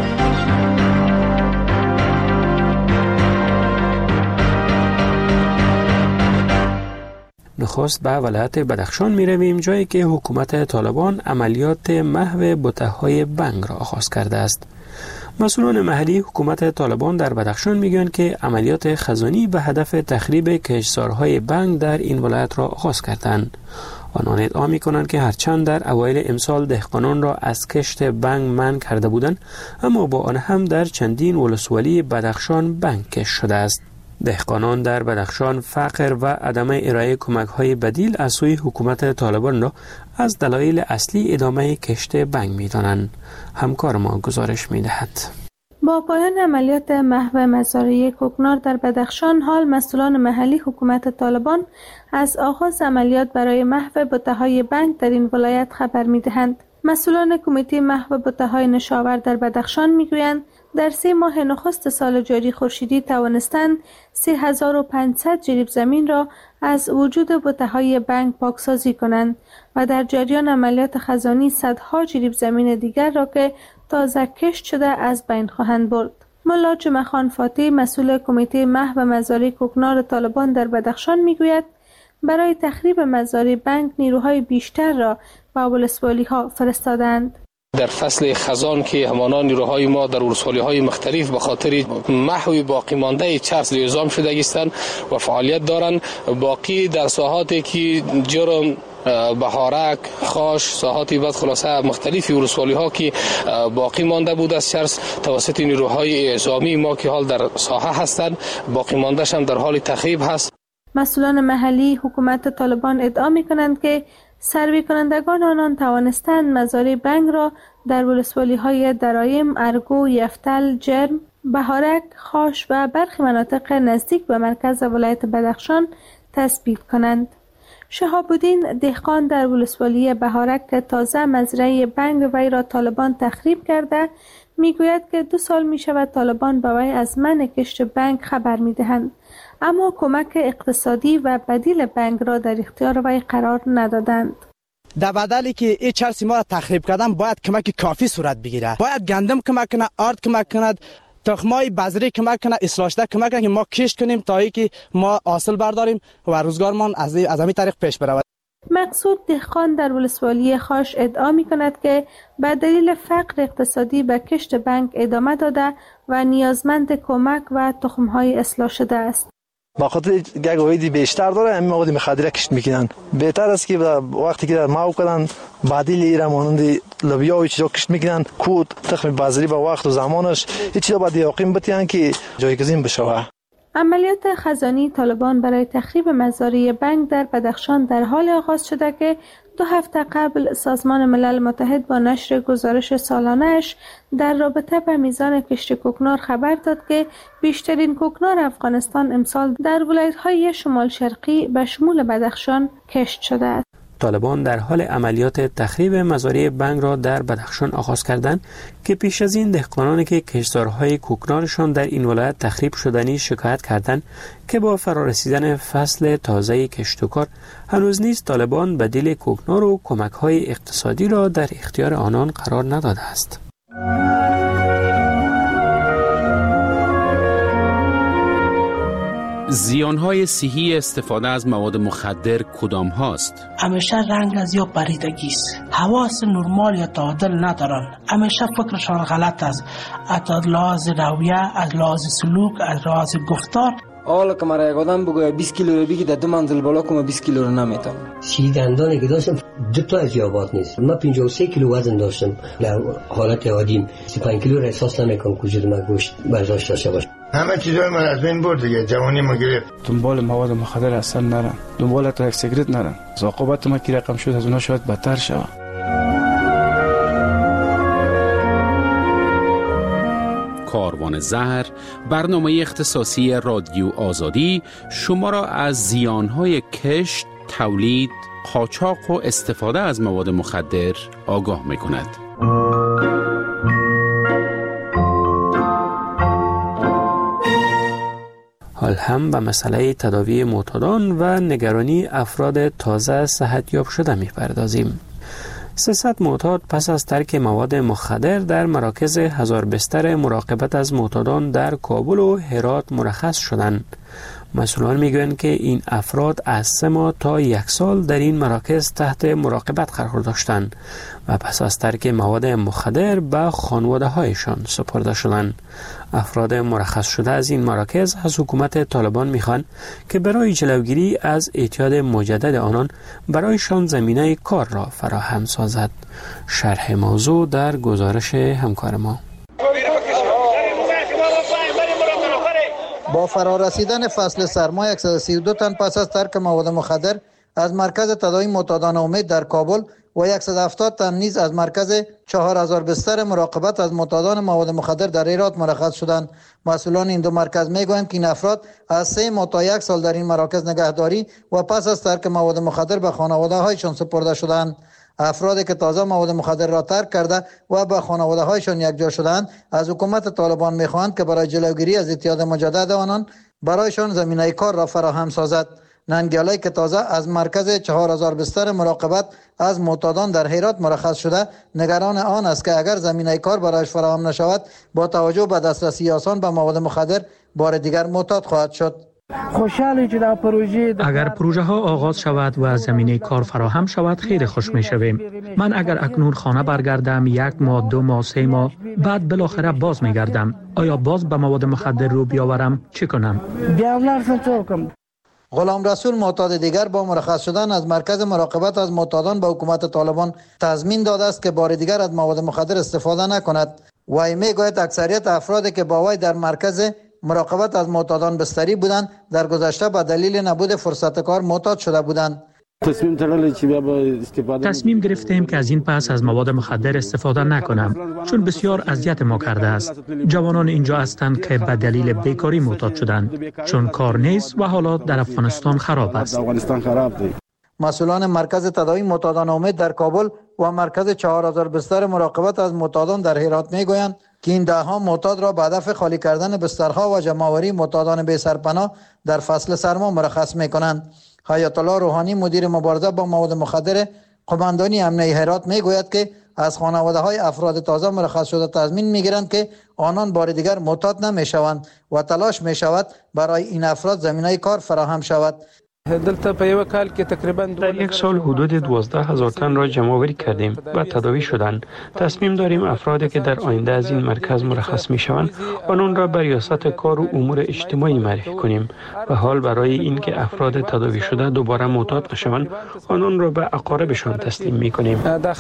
نخست به ولایت بدخشان می رویم، جایی که حکومت طالبان عملیات محو بته‌های بنگ را آغاز کرده است. مسئولان محلی حکومت طالبان در بدخشان میگویند که عملیات خزانی به هدف تخریب کشتزارهای بنگ در این ولایت را آغاز کردند. آنان ادعا می‌کنند که هرچند در اوایل امسال دهقانان را از کشت بنگ منع کرده بودند، اما با آن هم در چندین ولسوالی بدخشان بنگ کشت شده است. دهقانان در بدخشان فقر و عدم ارائه کمک‌های بدیل از سوی حکومت طالبان را از دلایل اصلی ادامه کشت بنگ می‌دانند. همکار ما گزارش می‌دهد. با پایان عملیات محو مزارع کوکنار در بدخشان، حال مسئولان محلی حکومت طالبان از آغاز عملیات برای محو بته‌های بنگ در این ولایت خبر می‌دهند. مسئولان کمیته محو بته‌های نشاور در بدخشان می‌گویند در سه ماه نخست سال جاری خورشیدی توانستند سه هزار و پانصد جریب زمین را از وجود بته‌های بنگ پاکسازی کنند و در جریان عملیات خزانی صدها جریب زمین دیگر را که تازه کشت شده از بین خواهند برد. ملا جمعه خان فاتح، مسئول کمیته محو مزارع کوکنار طالبان در بدخشان میگوید برای تخریب مزارع بنگ نیروهای بیشتر را به ولسوالی ها فرستادند. در فصل خزان که همانان نیروهای ما در ولسوالی های مختلف به خاطر محو باقی مانده چرس اعزام شده هستند و فعالیت دارند. باقی در ساحاتی که جرم، بهارک، خاش، ساحاتی بعد خلاصه مختلفی ولسوالی ها که باقی مانده بود از چرس توسط نیروهای اعزامی ما که حال در ساحه هستند، باقی مانده‌اش هم در حال تخریب هست. مسئولان محلی حکومت طالبان ادعا می‌کنند که سروی کنندگان آنان توانستند مزارع بنگ را در ولسوالی های درایم، ارگو، یفتل، جرم، بهارک، خاش و برخی مناطق نزدیک به مرکز ولایت بدخشان تثبیت کنند. شهاب الدین دهقان در ولسوالی بهارک که تازه مزرعه بنگ وی را طالبان تخریب کرده میگوید که دو سال می شود طالبان به وی از منع کشت بنگ خبر می دهند، اما کمک اقتصادی و بدیل بنگ را در اختیار وی قرار ندادند. در بدلی که این چرسی ما را تخریب کردن باید کمک کافی صورت بگیره. باید گندم کمک کنه، آرد کمک کنه، تخمای بذری کمک کنه، اصلاح شده کمک کنه که ما کشت کنیم تا اینکه ما حاصل برداریم و روزگارمان از از همین طریق پیش برود. مقصود دهقان در ولسوالی خاش ادعا می کند که به دلیل فقر اقتصادی به کشت بنگ ادامه داده و نیازمند کمک و تخمهای اصلاح شده است. با خاطر گگویدی بیشتر داره همین مواد مخدره کشت میکنن. بهتر است که وقتی که ماو کردن بدیل ایران مانند لوبیا و چیزا کشت میکنن، کود، تخم بذری با وقت و زمانش هیچ چیزا باید یقین بتیان که جایگزین بشه. عملیات خزانی طالبان برای تخریب مزارع بنگ در بدخشان در حال آغاز شده که دو هفته قبل سازمان ملل متحد با نشر گزارش سالانه‌اش در رابطه با میزان کشت کوکنار خبر داد که بیشترین کوکنار افغانستان امسال در ولایت‌های شمال شرقی به شمول بدخشان کشت شده است. طالبان در حال عملیات تخریب مزارع بنگ را در بدخشان آغاز کردند که پیش از این دهقانانی که کشتزارهای کوکنارشان در این ولایت تخریب شدنی شکایت کردند که با فرارسیدن فصل تازه کشت و کار هنوز نیز طالبان بدیل کوکنار و کمک‌های اقتصادی را در اختیار آنان قرار نداده است. زیانهای صحی استفاده از مواد مخدر کدام هاست؟ همیشه رنگ از یا پریدگی است، حواس نرمال یا تعادل ندارن، همیشه فکرشان غلط است، از لحاظ رویه، از لحاظ سلوک، از لحاظ گفتار. حالا که مرا یک آدم بگوید بیست کیلو رو بگی در دو منزل بالا کنم بیست کیلو رو نمیتونم. سی دندانی که داشتم دو تا از یابات نیست. من پنجاه و سه کیلو وزن داشتم. در حالت عادیم سی و پنج کیلو را احساس نمیکنم که وجود من گوشت برداشت داشته باشه. همه چیزای من از بین برد دیگه، جوانی ما گرفت. دنبال مواد مخدر اصلا نرم، دنبال تا یک سیگرت نرم. عاقبت ما که رقم شد از اونها شاید بدتر شود. کاروان زهر، برنامه اختصاصی رادیو آزادی شما را از زیانهای کشت، تولید، قاچاق و استفاده از مواد مخدر آگاه می کند. حال هم به مسئله تداوی معتادان و نگرانی افراد تازه صحتیاب شده می پردازیم. سیصد معتاد پس از ترک مواد مخدر در مراکز هزار بستر مراقبت از معتادان در کابل و هرات مرخص شدند. مسئولان میگویند که این افراد از سه ماه تا یک سال در این مراکز تحت مراقبت قرار داشتند و پس از ترک مواد مخدر به خانواده هایشان سپرده شدند. افراد مرخص شده از این مراکز از حکومت طالبان میخوان که برای جلوگیری از اعتیاد مجدد آنان برایشان زمینه کار را فراهم سازد. شرح موضوع در گزارش همکار ما. با فرارسیدن فصل سرما صد و سی و دو تن پس از ترک مواد مخدر از مرکز تداوی معتادان امید در کابل و صد و هفتاد تن نیز از مرکز چهار هزار بستر مراقبت از معتادان مواد مخدر در هرات مرخص شدند. مسئولان این دو مرکز میگویند که این افراد از سه ماه تا یک سال در این مراکز نگهداری و پس از ترک مواد مخدر به خانواده هایشان سپرده شدند. افرادی که تازه مواد مخدر را ترک کرده و به خانواده هایشان یکجا شدند از حکومت طالبان میخواهند که برای جلوگیری از اعتیاد مجدد آنان برایشان زمینه کار را فراهم سازد. ننگیالی که تازه از مرکز چهار هزار بستر مراقبت از معتادان در هرات مرخص شده نگران آن است که اگر زمینه کار برایش فراهم نشود با توجه به دسترسی آسان به مواد مخدر بار دیگر معتاد خواهد شد. خوشحالی که در پروژه اگر پروژه ها آغاز شود و زمینه کار فراهم شود خیلی خوش می شویم. من اگر اکنون خانه برگردم یک ماه دو ماه سه ماه بعد بالاخره باز می گردم، آیا باز به مواد مخدر رو بیاورم چی کنم؟ غلام رسول معتاد دیگر با مرخص شدن از مرکز مراقبت از معتادان به حکومت طالبان تضمین داده است که بار دیگر از مواد مخدر استفاده نکند. وی میگوید اکثریت افرادی که با وی در مرکز مراقبت از معتادان بستری بودند در گذشته به دلیل نبود فرصت کار معتاد شده بودند. تصمیم گرفتیم که از این پس از مواد مخدر استفاده نکنم چون بسیار اذیت ما کرده است. جوانان اینجا هستند که به دلیل بیکاری معتاد شدند چون کار نیست و حالات در افغانستان خراب است. مسئولان مرکز تداوی معتادان امید در کابل و مرکز چهار هزار بستر مراقبت از معتادان در هرات میگویند که این ده ها معتاد را به هدف خالی کردن بسترها و جمع‌آوری معتادان بی سرپناه در فصل سرما مرخص میکنند. حیات الله روحانی مدیر مبارزه با مواد مخدر قماندانی امنیه هرات میگوید که از خانواده های افراد تازه مرخص شده تضمین میگیرند که آنان بار دیگر معتاد نمیشوند و تلاش میشود برای این افراد زمینه کار فراهم شود. در یک سال حدود دوازده هزار تن را جمع آوری کردیم و تداوی شدند. تصمیم داریم افرادی که در آینده از این مرکز مرخص می شوند آنان را به ریاست کار و امور اجتماعی معرفی کنیم و حال برای اینکه افراد تداوی شده دوباره معتاد نشوند آنان را به اقاربشان تسلیم می کنیم.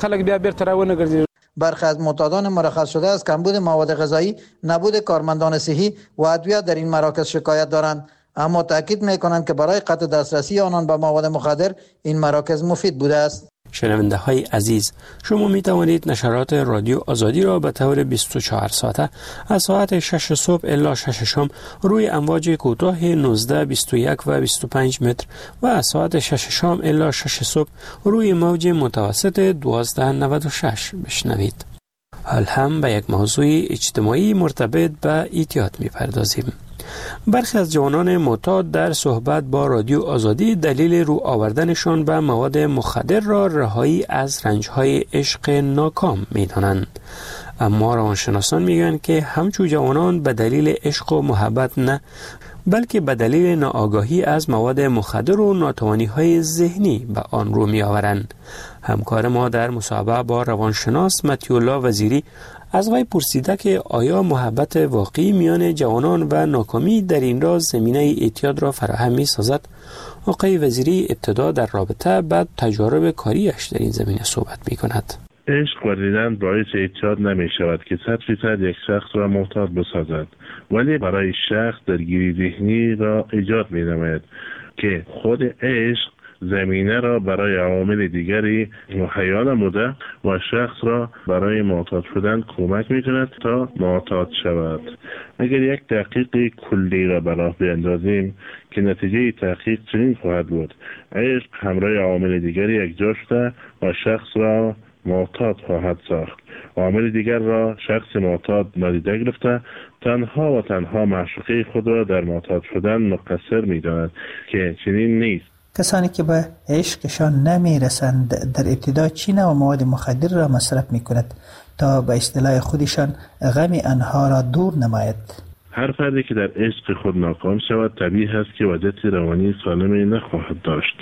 برخی از معتادان مرخص شده از کمبود مواد غذایی، نبود کارمندان صحی و ادویه در این مراکز شکایت دارند، اما تاکید میکنند که برای قطع دسترسی آنان به مواد مخدر این مراکز مفید بوده است. شنونده های عزیز، شما می توانید نشرات رادیو آزادی را به طور بیست و چهار ساعته از ساعت شش صبح الی شش شام روی امواج کوتاه نوزده، بیست و یک و بیست و پنج متر و از ساعت شش شام الی شش صبح روی موج متوسط دوازده نود و شش بشنوید. حال هم به یک موضوع اجتماعی مرتبط به اعتیاد می پردازیم. برخی از جوانان معتاد در صحبت با رادیو آزادی دلیل رو آوردنشان به مواد مخدر را رهایی از رنجهای عشق ناکام می دانند. اما روانشناسان می گویند که همچون جوانان به دلیل عشق و محبت نه، بلکه به دلیل ناآگاهی از مواد مخدر و ناتوانی‌های ذهنی به آن رو می آورند. همکار ما در مصاحبه با روانشناس متی‌الله وزیری از وی پرسیده که آیا محبت واقعی میان جوانان و ناکامی در این راز زمینه اعتیاد را فراهم می سازد؟ آقای وزیری ابتدا در رابطه بعد تجارب کاریش در این زمینه صحبت می کند. عشق ورزیدن باعث اعتیاد نمی شود که صد فیصد یک شخص را معتاد بسازد، ولی برای شخص درگیری ذهنی را ایجاد می نماید که خود عشق زمینه را برای عوامل دیگری مهیا نموده و شخص را برای معتاد شدن کمک می‌کند تا معتاد شود. اگر یک تحقیق کلی را به راه بیندازیم که نتیجه تحقیق چنین خواهد بود: عشق همراه عوامل دیگری یکجا شده و شخص را معتاد خواهد ساخت. عامل دیگر را شخص معتاد نادیده گرفته تنها و تنها معشوقه خود را در معتاد شدن مقصر می‌داند که چنین نیست. کسانی که به عشقشان نمیرسند در ابتدا چی نوع مواد مخدر را مصرف میکند تا به اصطلاح خودشان غم آنها را دور نماید؟ هر فردی که در عشق خود ناکام شود طبیعی است که وضعیت روانی سالمی نخواهد داشت.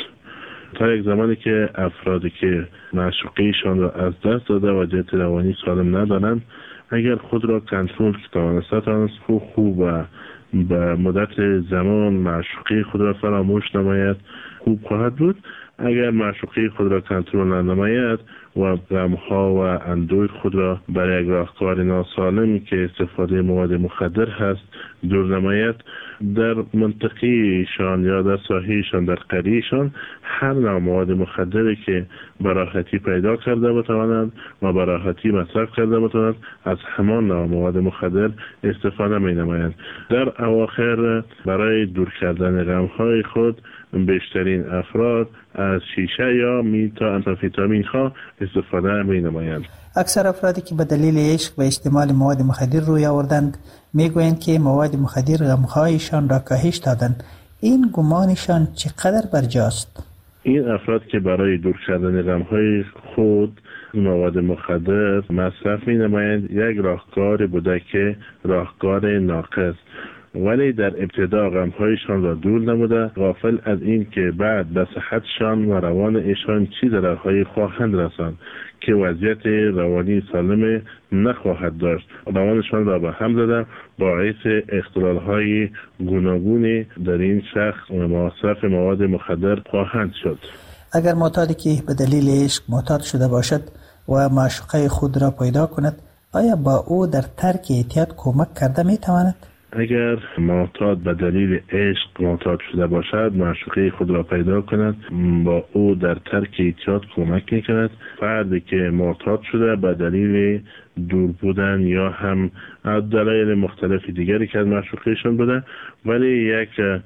تا یک زمانی که افرادی که معشوقیشان را از دست داده وضعیت روانی سالم ندارند، اگر خود را کنترل توانستند خوب خوب و به مدت زمان معشوقی خود را فراموش نماید خوب خواهد بود. اگر معشوقی خود را کنترل ننماید و غمها و اندوه خود را بر یک راهکار ناسالم که استفاده مواد مخدر هست دور نماید، در منطقه‌شان یا در ساحه‌شان در قریه‌شان هر نوع مواد مخدری که به راحتی پیدا کرده بتوانند و به راحتی مصرف کرده بتوانند از همان نوع مواد مخدر استفاده می‌نمایند. در اواخر برای دور کردن غم‌های خود بیشترین افراد از شیشه یا میتا آمفتامین ها استفاده می‌نمایند. اکثر افرادی که به دلیل عشق و استعمال مواد مخدر روی آوردند میگویند که مواد مخدر غم‌هایشان را کاهش دادند. این گمانشان چقدر برجاست؟ این افراد که برای دور کردن غم‌های خود مواد مخدر مصرف می‌نمایند یک راهکار بوده که راهکار ناقص، ولی در ابتدا غم‌هایشان را دور نموده، غافل از این که بعد به صحتشان و روان ایشان چی ضررهایی خواهند رساند که وضعیت روانی سالم نخواهد داشت. روانشان را به هم زده باعث اختلال‌های گوناگونی در این شخص مصرف مواد مخدر خواهند شد. اگر معتادی که به دلیل عشق معتاد شده باشد و معشوقه خود را پیدا کند، آیا با او در ترک اعتیاد کمک کرده می‌تواند؟ اگر معتاد به دلیل عشق معتاد شده باشد، معشوقه خود را پیدا کند، با او در ترک اعتیاد کمک می‌کند. فردی که معتاد شده به دلیل دور بودن یا هم از دلایل مختلف دیگری که از معشوقهشان بوده، ولی یک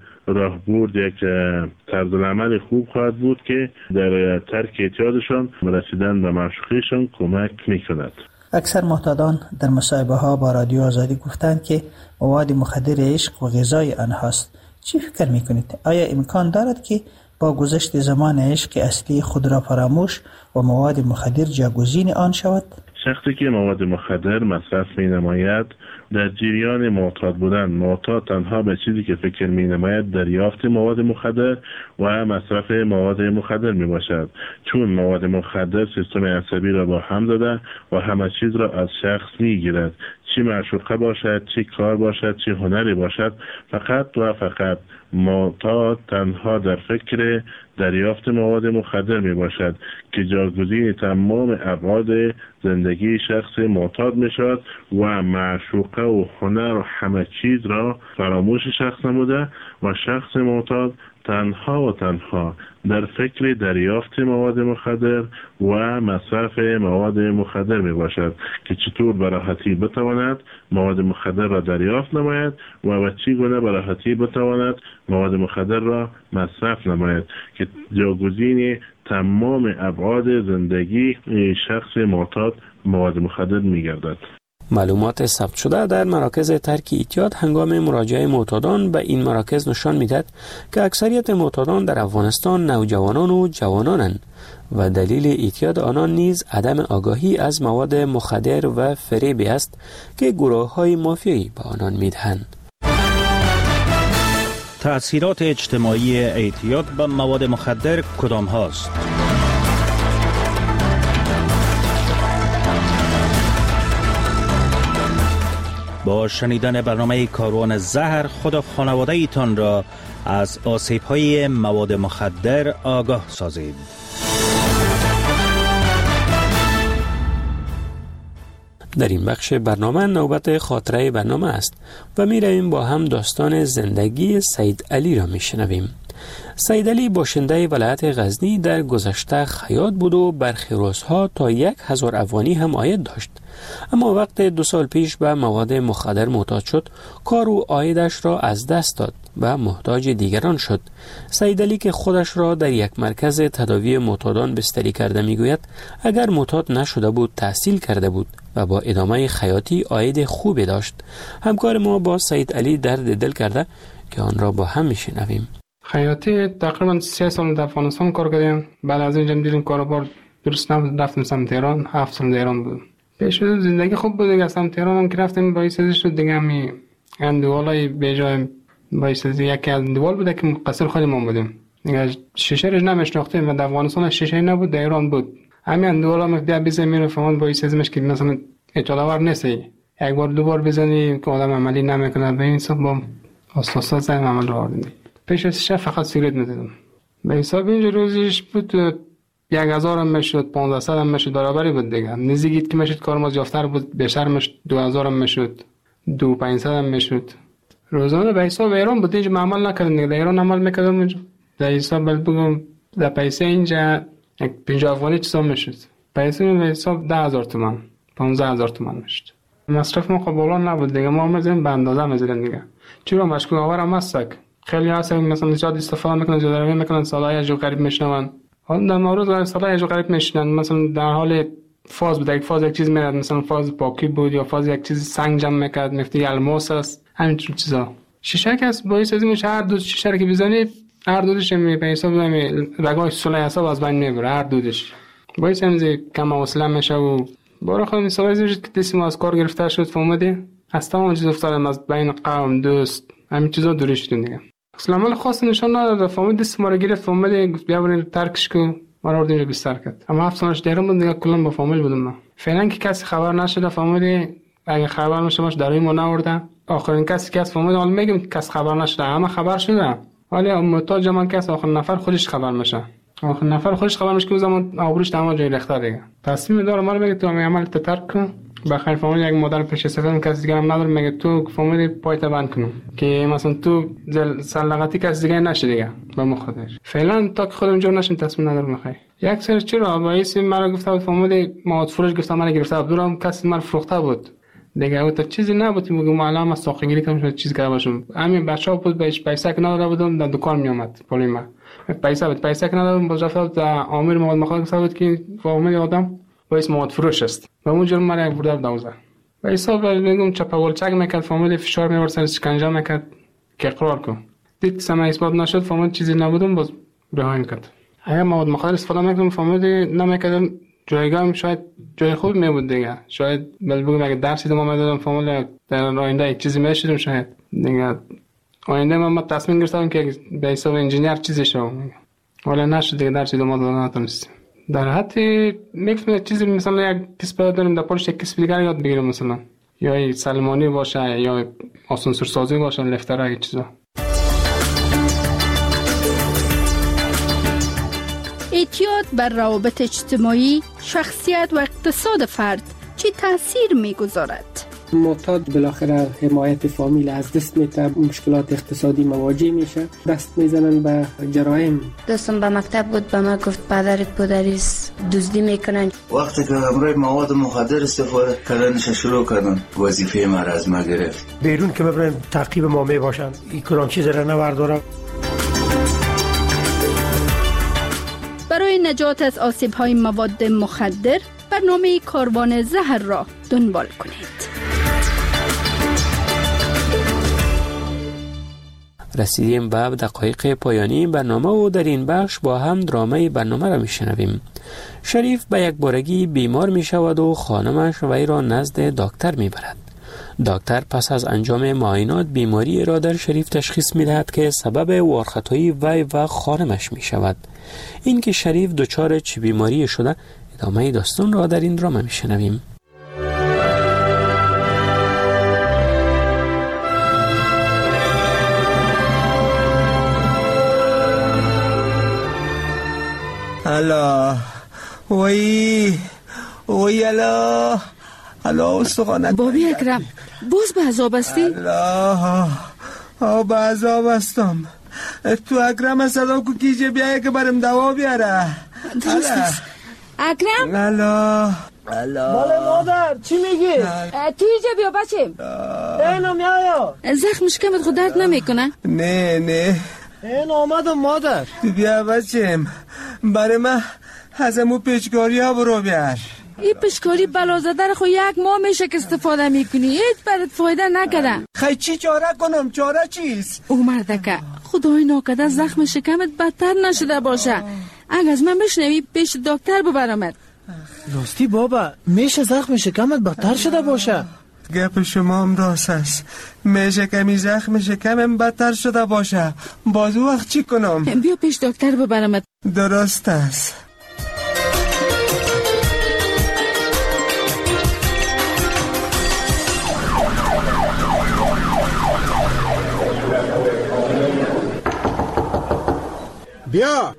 راهبرد، یک طرز العمل خوب خواهد بود که در ترک اعتیادشان رسیدن به معشوقهشان کمک می‌کند. اکثر معتادان در مصاحبه ها با رادیو آزادی گفتند که مواد مخدر عشق و غذای آنهاست. چی فکر میکنید؟ آیا امکان دارد که با گذشت زمان عشق اصلی خود را فراموش و مواد مخدر جاگزین آن شود؟ شخصی که مواد مخدر مصرف می نماید در جریان معتاد بودن، معتاد تنها به چیزی که فکر می نماید دریافت مواد مخدر و مصرف مواد مخدر می باشد، چون مواد مخدر سیستم عصبی را با هم زده و همه چیز را از شخص می گیرد، چی معشوقه باشد، چی کار باشد، چی هنری باشد. فقط و فقط معتاد تنها در فکر دریافت مواد مخدر می باشد که جاگزین تمام ابعاد زندگی شخص معتاد می شود و معشوقه و هنر و همه چیز را فراموش شخص نموده و شخص معتاد تنها و تنها در فکر دریافت مواد مخدر و مصرف مواد مخدر می باشد که چطور به راحتی بتواند مواد مخدر را دریافت نماید و به چی گونه به راحتی بتواند مواد مخدر را مصرف نماید که جاگزین تمام ابعاد زندگی شخص معتاد مواد مخدر می گردد. معلومات ثبت شده در مراکز ترک اعتیاد هنگام مراجعه معتادان به این مراکز نشان می‌دهد که اکثریت معتادان در افغانستان نوجوانان و جوانانند و دلیل اعتیاد آنان نیز عدم آگاهی از مواد مخدر و فریبی است که گروه‌های مافیایی به آنان می‌دهند. تأثیرات اجتماعی اعتیاد به مواد مخدر کدام هاست؟ با شنیدن برنامه کاروان زهر خود و خانواده ایتان را از آسیب‌های مواد مخدر آگاه سازید. در این بخش برنامه نوبت خاطره برنامه است و می رویم با هم داستان زندگی سید علی را می شنویم. سید علی باشنده ولایت غزنی در گذشته خیاط بود و برخی روزها تا یک هزار افغانی هم عاید داشت. اما وقت دو سال پیش به مواد مخدر معتاد شد، کار و عایدش را از دست داد و محتاج دیگران شد. سید علی که خودش را در یک مرکز تداوی معتادان بستری کرده میگوید اگر معتاد نشده بود تحصیل کرده بود و با ادامه خیاطی عاید خوبی داشت. همکار ما با سید علی درد دل کرده که آن را با هم میشنویم. خیاطی تقریبا سه سال در افغانستان کار کردیم. بعد از اینجا دیدیم کاروبار درست نبود، رفتیم سمت تهران. هفت سال تهران بودم. پیش زندگی خوب بود دیگه. سمت تهران هم که رفتیم باعث شد دیگه می اندوالای به جای باعث یکی از اندوال بوده که مقصر خود ما بودیم. دیگه شیشه رو نمیشناختیم و در افغانستان شیشه نبود، در ایران بود. همین اندوالا مفدی بزنی میره فهمون باعث ازمش که مثلا اطلاعات نیستی. یک بار دو بار بزنی که آدم عملی نمیکنه، به این حساب با اساسات زن عمل رو آوردیم. پیش از شب فقط سیگرت می‌زدم. به حساب اینجا روزش بود یک هزار هم میشد، پانزده هم میشد، برابری بود دیگه. نزدیک که میشد کارمز یافتر بود، بیشتر میشد، دو هزار هم میشد، دو پنجصد هم میشد. روزانه به حساب ایران بود، اینجا عمل نکردم دیگه. در ایران عمل میکردم اینجا. در حساب بل بگم در پیسه اینجا یک پنجاه افغانی چیزا میشد. پیسه به حساب ده هزار تومان، پانزده هزار تومان میشد. مصرف ما قبولا نبود دیگه. ما میزنیم به اندازه میزنیم دیگه. چرا مشکل آور هم هست؟ خیلی هستن مثلا زیاد استفاده میکنن، زیاد روی میکنن، صدای جو غریب میشنون. حالا در مورد صدای جو غریب میشنن، مثلا در حال فاز بود، یک فاز یک چیز میاد، مثلا فاز پاکی بود یا فاز یک چیز سنگ جمع میکرد، مفتی الماس است، همین چیزا. شیشه که است باعث از میشه هر دو شیشه که بزنی هر دودش می به حساب می رگای سوله حساب از بین میبره، هر دودش باعث همین کم حوصله میشه و برای خود حساب از که دست ما از کار گرفته شد، فهمیدی؟ از تمام چیز افتادم، از بین قوم، دوست، همین چیزا دوری شدیم دیگه. اصلا عمل خاص نشان نداد، فهمید دست ما رو گرفت، فهمید گفت بیا بریم ترکش کو، ما رو آوردیم بستر کرد. اما هفت سالش دیرم بود دیگه، کلا با فامیل بودم من. فعلا که کسی خبر نشده، فهمید اگه خبر نشه ماش درای ما نورده. آخرین کسی که از فهمید حال میگم کس خبر نشده، اما خبر شده. ولی محتاج من کس آخر نفر خودش خبر میشه. آخر نفر خودش خبر میشه که زمان آبروش تمام جای رخته دیگه. تصمیم داره ما رو میگه تو همین عمل ترک کن. بخیر فامیل یک مادر پیش سفرم کسی دیگه هم نداره، میگه تو فامیل پایت بند کنم که مثلا تو سلغتی کسی دیگه نشه دیگه با مخاطرش. فعلا تا که خودم جور نشم تصمیم ندارم میخوای. یک سر چرا باعث مرا گفته بود فامیل مواد فروش گفتم من گرفته بود، دورم کسی من فروخته بود دیگه. او تا چیزی نبود میگم معلم از ساختگیری کم شد چیز کرده باشم. همین بچه‌ها بود بهش پیسه که نداده بودم، در دکان می اومد پولی ما پیسه بود، پیسه که ندادم باز رفت بود عامل مواد مخالف گفته بود که فامیل آدم باعث مواد فروش است و اون جرم مرا برده دوزه. و حساب میگم چپاول چک میکرد، فامیل فشار میورد سر شکنجه میکرد که اقرار کن. دید سما اثبات نشد، فامیل چیزی نبودم باز رها میکرد. اگه مواد مخدر استفاده میکردم فامیل نمیکردم، جایگاهم شاید جای خوب میبود دیگه. شاید بل بگم اگه درسی دادم میدادم فامیل در آینده یک چیزی میشدم، شاید دیگه آینده من تصمیم گرفتم که به حساب انجینیر چیزی شوم، ولی نشد دیگه. درسی دادم نتونستم. در حتی میگم چیزی مثلا یک کسب داریم در پولش یک کسب دیگر یاد بگیرم، مثلا یا سلمانی باشه یا آسانسور سازی باشه، لفتر اگه چیزا. اعتیاد بر روابط اجتماعی، شخصیت و اقتصاد فرد چه تاثیر میگذارد؟ معتاد بالاخره حمایت فامیل از دست میده، مشکلات اقتصادی مواجه میشه، دست میزنن به جرایم. دوستم به مکتب بود، به ما گفت پدرت پدریس دزدی میکنن. وقتی که امروی مواد مخدر استفاده کردنش شروع کردن، وظیفه ما را از ما گرفت. بیرون که ببرن تعقیب ما میباشن، این کدام چیز را نوردارم. برای نجات از آسیب‌های مواد مخدر برنامه کاروان زهر را دنبال کنید. رسیدیم به دقایق پایانی برنامه و در این بخش با هم درامه برنامه را میشنویم. شریف به یک بارگی بیمار می شود و خانمش وی را نزد دکتر می برد. دکتر پس از انجام معاینات بیماری را در شریف تشخیص می دهد که سبب وارخطایی وی و خانمش می شود. این که شریف دچار چه بیماری شده، ادامه داستان را در این درامه می شنویم. الا وی وی الا الا استخوانت بابی اکرم باز به عذاب هستی؟ الا او به عذاب هستم. تو اکرم صدا کو کیجه بیایه که برم دوا بیاره. درست است اکرم؟ الا الا باله مادر چی میگی؟ تو ایجا بیا بچیم. اینو میایا زخم شکمت خود درد نمی کنه؟ نه نه این آمدم مادر. بیا بچیم برای من از امو پیچکاری ها برو بیار. این پیچکاری بلازده خو یک ماه میشه که استفاده میکنی، هیچ برات فایده نکرده. خیلی چی چاره کنم؟ چاره چیست؟ او مردکه خدای ناکده زخم شکمت بدتر نشده باشه. اگه از من بشنوی پیش دکتر ببرمت. راستی بابا میشه زخم شکمت بدتر شده باشه؟ گپ شما هم راست است. میشه کمی زخم شکمم بدتر شده باشه. باز وقت چی کنم؟ بیا پیش دکتر ببرمت. درست است. بیا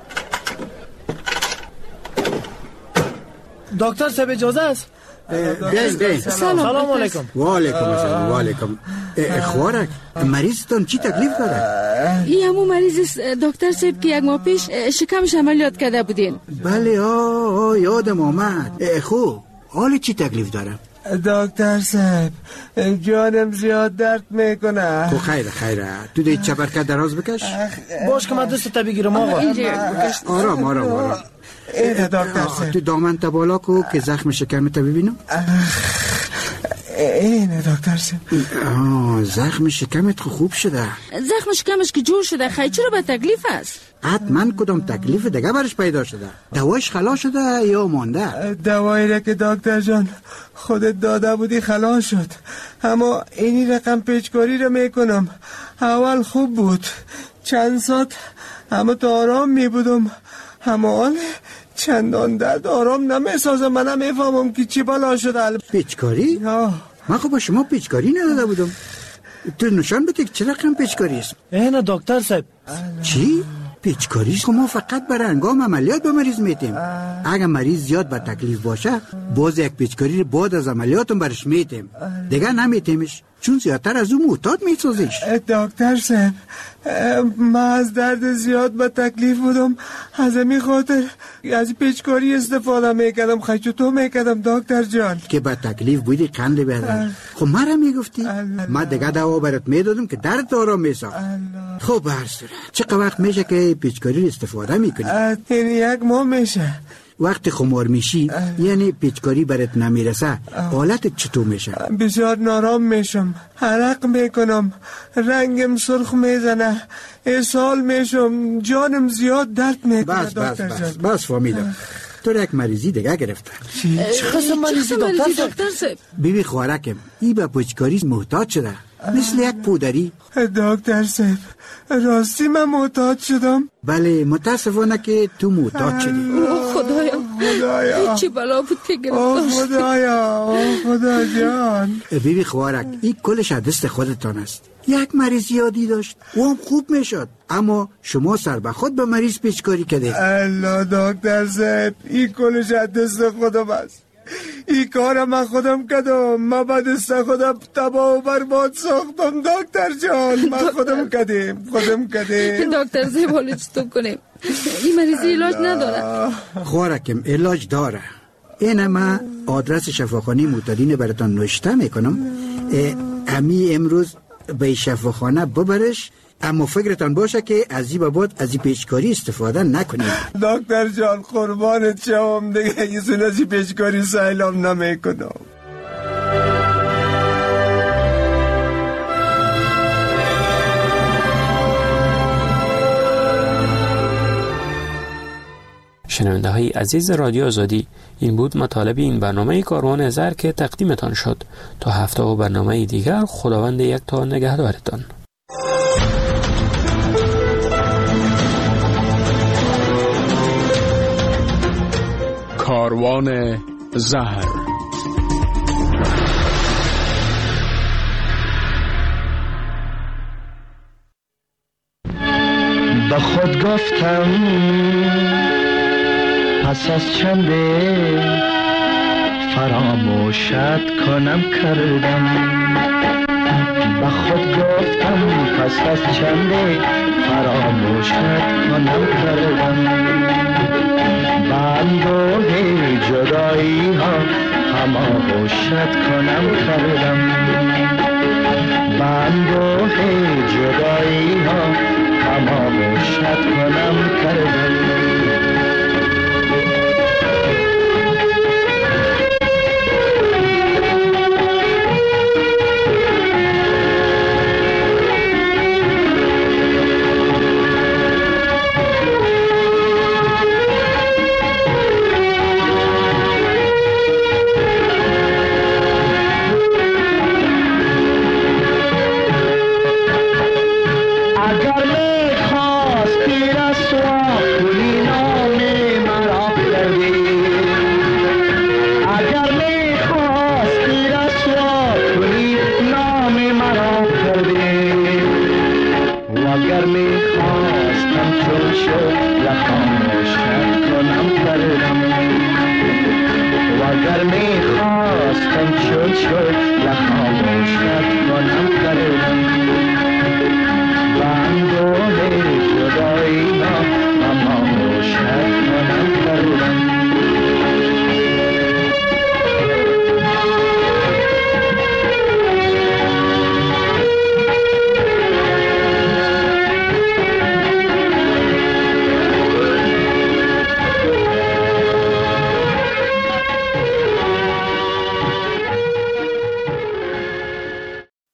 دکتر صاحب اجازه است؟ بیاین بیاین. سلام علیکم. و علیکم السلام. و علیکم. خوارک مریضتون چی تکلیف داره؟ این همون مریض است دکتر صاحب که یک ماه پیش شکمش عملیات کرده بودین. بله آه یادم آمد. خوب حال چی تکلیف داره؟ دکتر صاحب جانم زیاد درد میکنه. خب خیره خیره. تو دیگه چپرکت دراز بکش. باش که من دست تا بگیرم آقا. آرام آرام آرام. اینه دکتر صاحب. تو دامن تا بالا کو که زخم شکمت ببینم. اینه دکتر صاحب. آه زخم شکمت خوب شده. زخم شکمش که جور شده خیلی چرا به تکلیف است؟ حتما کدام تکلیف دیگه برش پیدا شده. دوایش خلاص شده یا مانده؟ دوایی را که دکتر جان خودت داده بودی خلاص شد. اما اینی رقم پیچکاری را میکنم. اول خوب بود چند ساعت اما تو آرام میبودم. اما حال چندان درد آرام نمیسازم. من نمیفهمم که چی بلا شده. پیچکاری؟ من خب با شما پیچکاری نداده بودم. تو نشان بده که چه رقم پیچکاری است؟ اینه دکتر صاحب. چی؟ پیچکاری است؟ ما فقط برای انجام عملیات به مریض میتیم. اگر مریض زیاد با تکلیف باشه باز یک پیچکاری بعد از عملیاتم برش میتیم. دیگه نمیتیمش چون زیادتر از اون معتاد میسازیش. دکتر صاحب من از درد زیاد با تکلیف بودم. از همین خاطر از پیچکاری استفاده میکردم. خیلی تو میکردم دکتر جان. که با تکلیف بودی قند بیادر. خب مرا میگفتی من دیگه دوا برات میدادم که درد آرام میساخت. خب هر صورت چقدر وقت میشه که پیچکاری استفاده میکنی؟ این یک ماه میشه. وقتی خمار میشی یعنی پیچکاری برات نمیرسه حالت چطور میشه؟ بسیار نارام میشم. عرق میکنم. رنگم سرخ میزنه. اسهال میشم. جانم زیاد درد میکنه. بس بس بس بس فهمیدم. تو یک مریضی دیگه گرفته. چه قسم مریضی دکتر صاحب؟ بیبی خوارکم ای به پیچکاری محتاج شده مثل یک پودری. دکتر صاحب راستی من محتاج شدم؟ بله متاسفانه که تو محتاج شدی. خدایا خدایا چی بلا بود که آه گرفتار. خدایا آه خدا جان. بیبی خوارک این کلش دست خودتان است. یک مریض یادی داشت و هم خوب میشد اما شما سر به خود به مریض پیچکاری کردید. الله دکتر صاحب این کلش دست خودم است. این کار من خودم کردم. من با دست خودم تباه و برباد ساختم دکتر جان. من خودم کردم خودم کردم. دکتر صاحب حالا چطور کنیم؟ این مریضی علاج نداره. خوارکم علاج داره. این ما آدرس شفاخانه معتادین براتان نوشته میکنم. امی امروز به شفاخانه ببرش اما فکرتان باشه که از این بابت از این پیچکاری استفاده نکنید. دکتر جان قربانت شوم دیگه ایزون از این پیچکاری سهلم نمیکنم. شنونده های عزیز رادیو آزادی، این بود مطالب این برنامه کاروان زر که تقدیمتان شد. تا هفته و برنامه دیگر خداوند یک تا نگهدارتان. کاروان زهر. با خود گفتم پس از چنده فراموشت کنم کردم. با خود گفتم پس از چنده فراموشت کنم کردم. بندوه جدایی ها هماغوشت کنم کردم.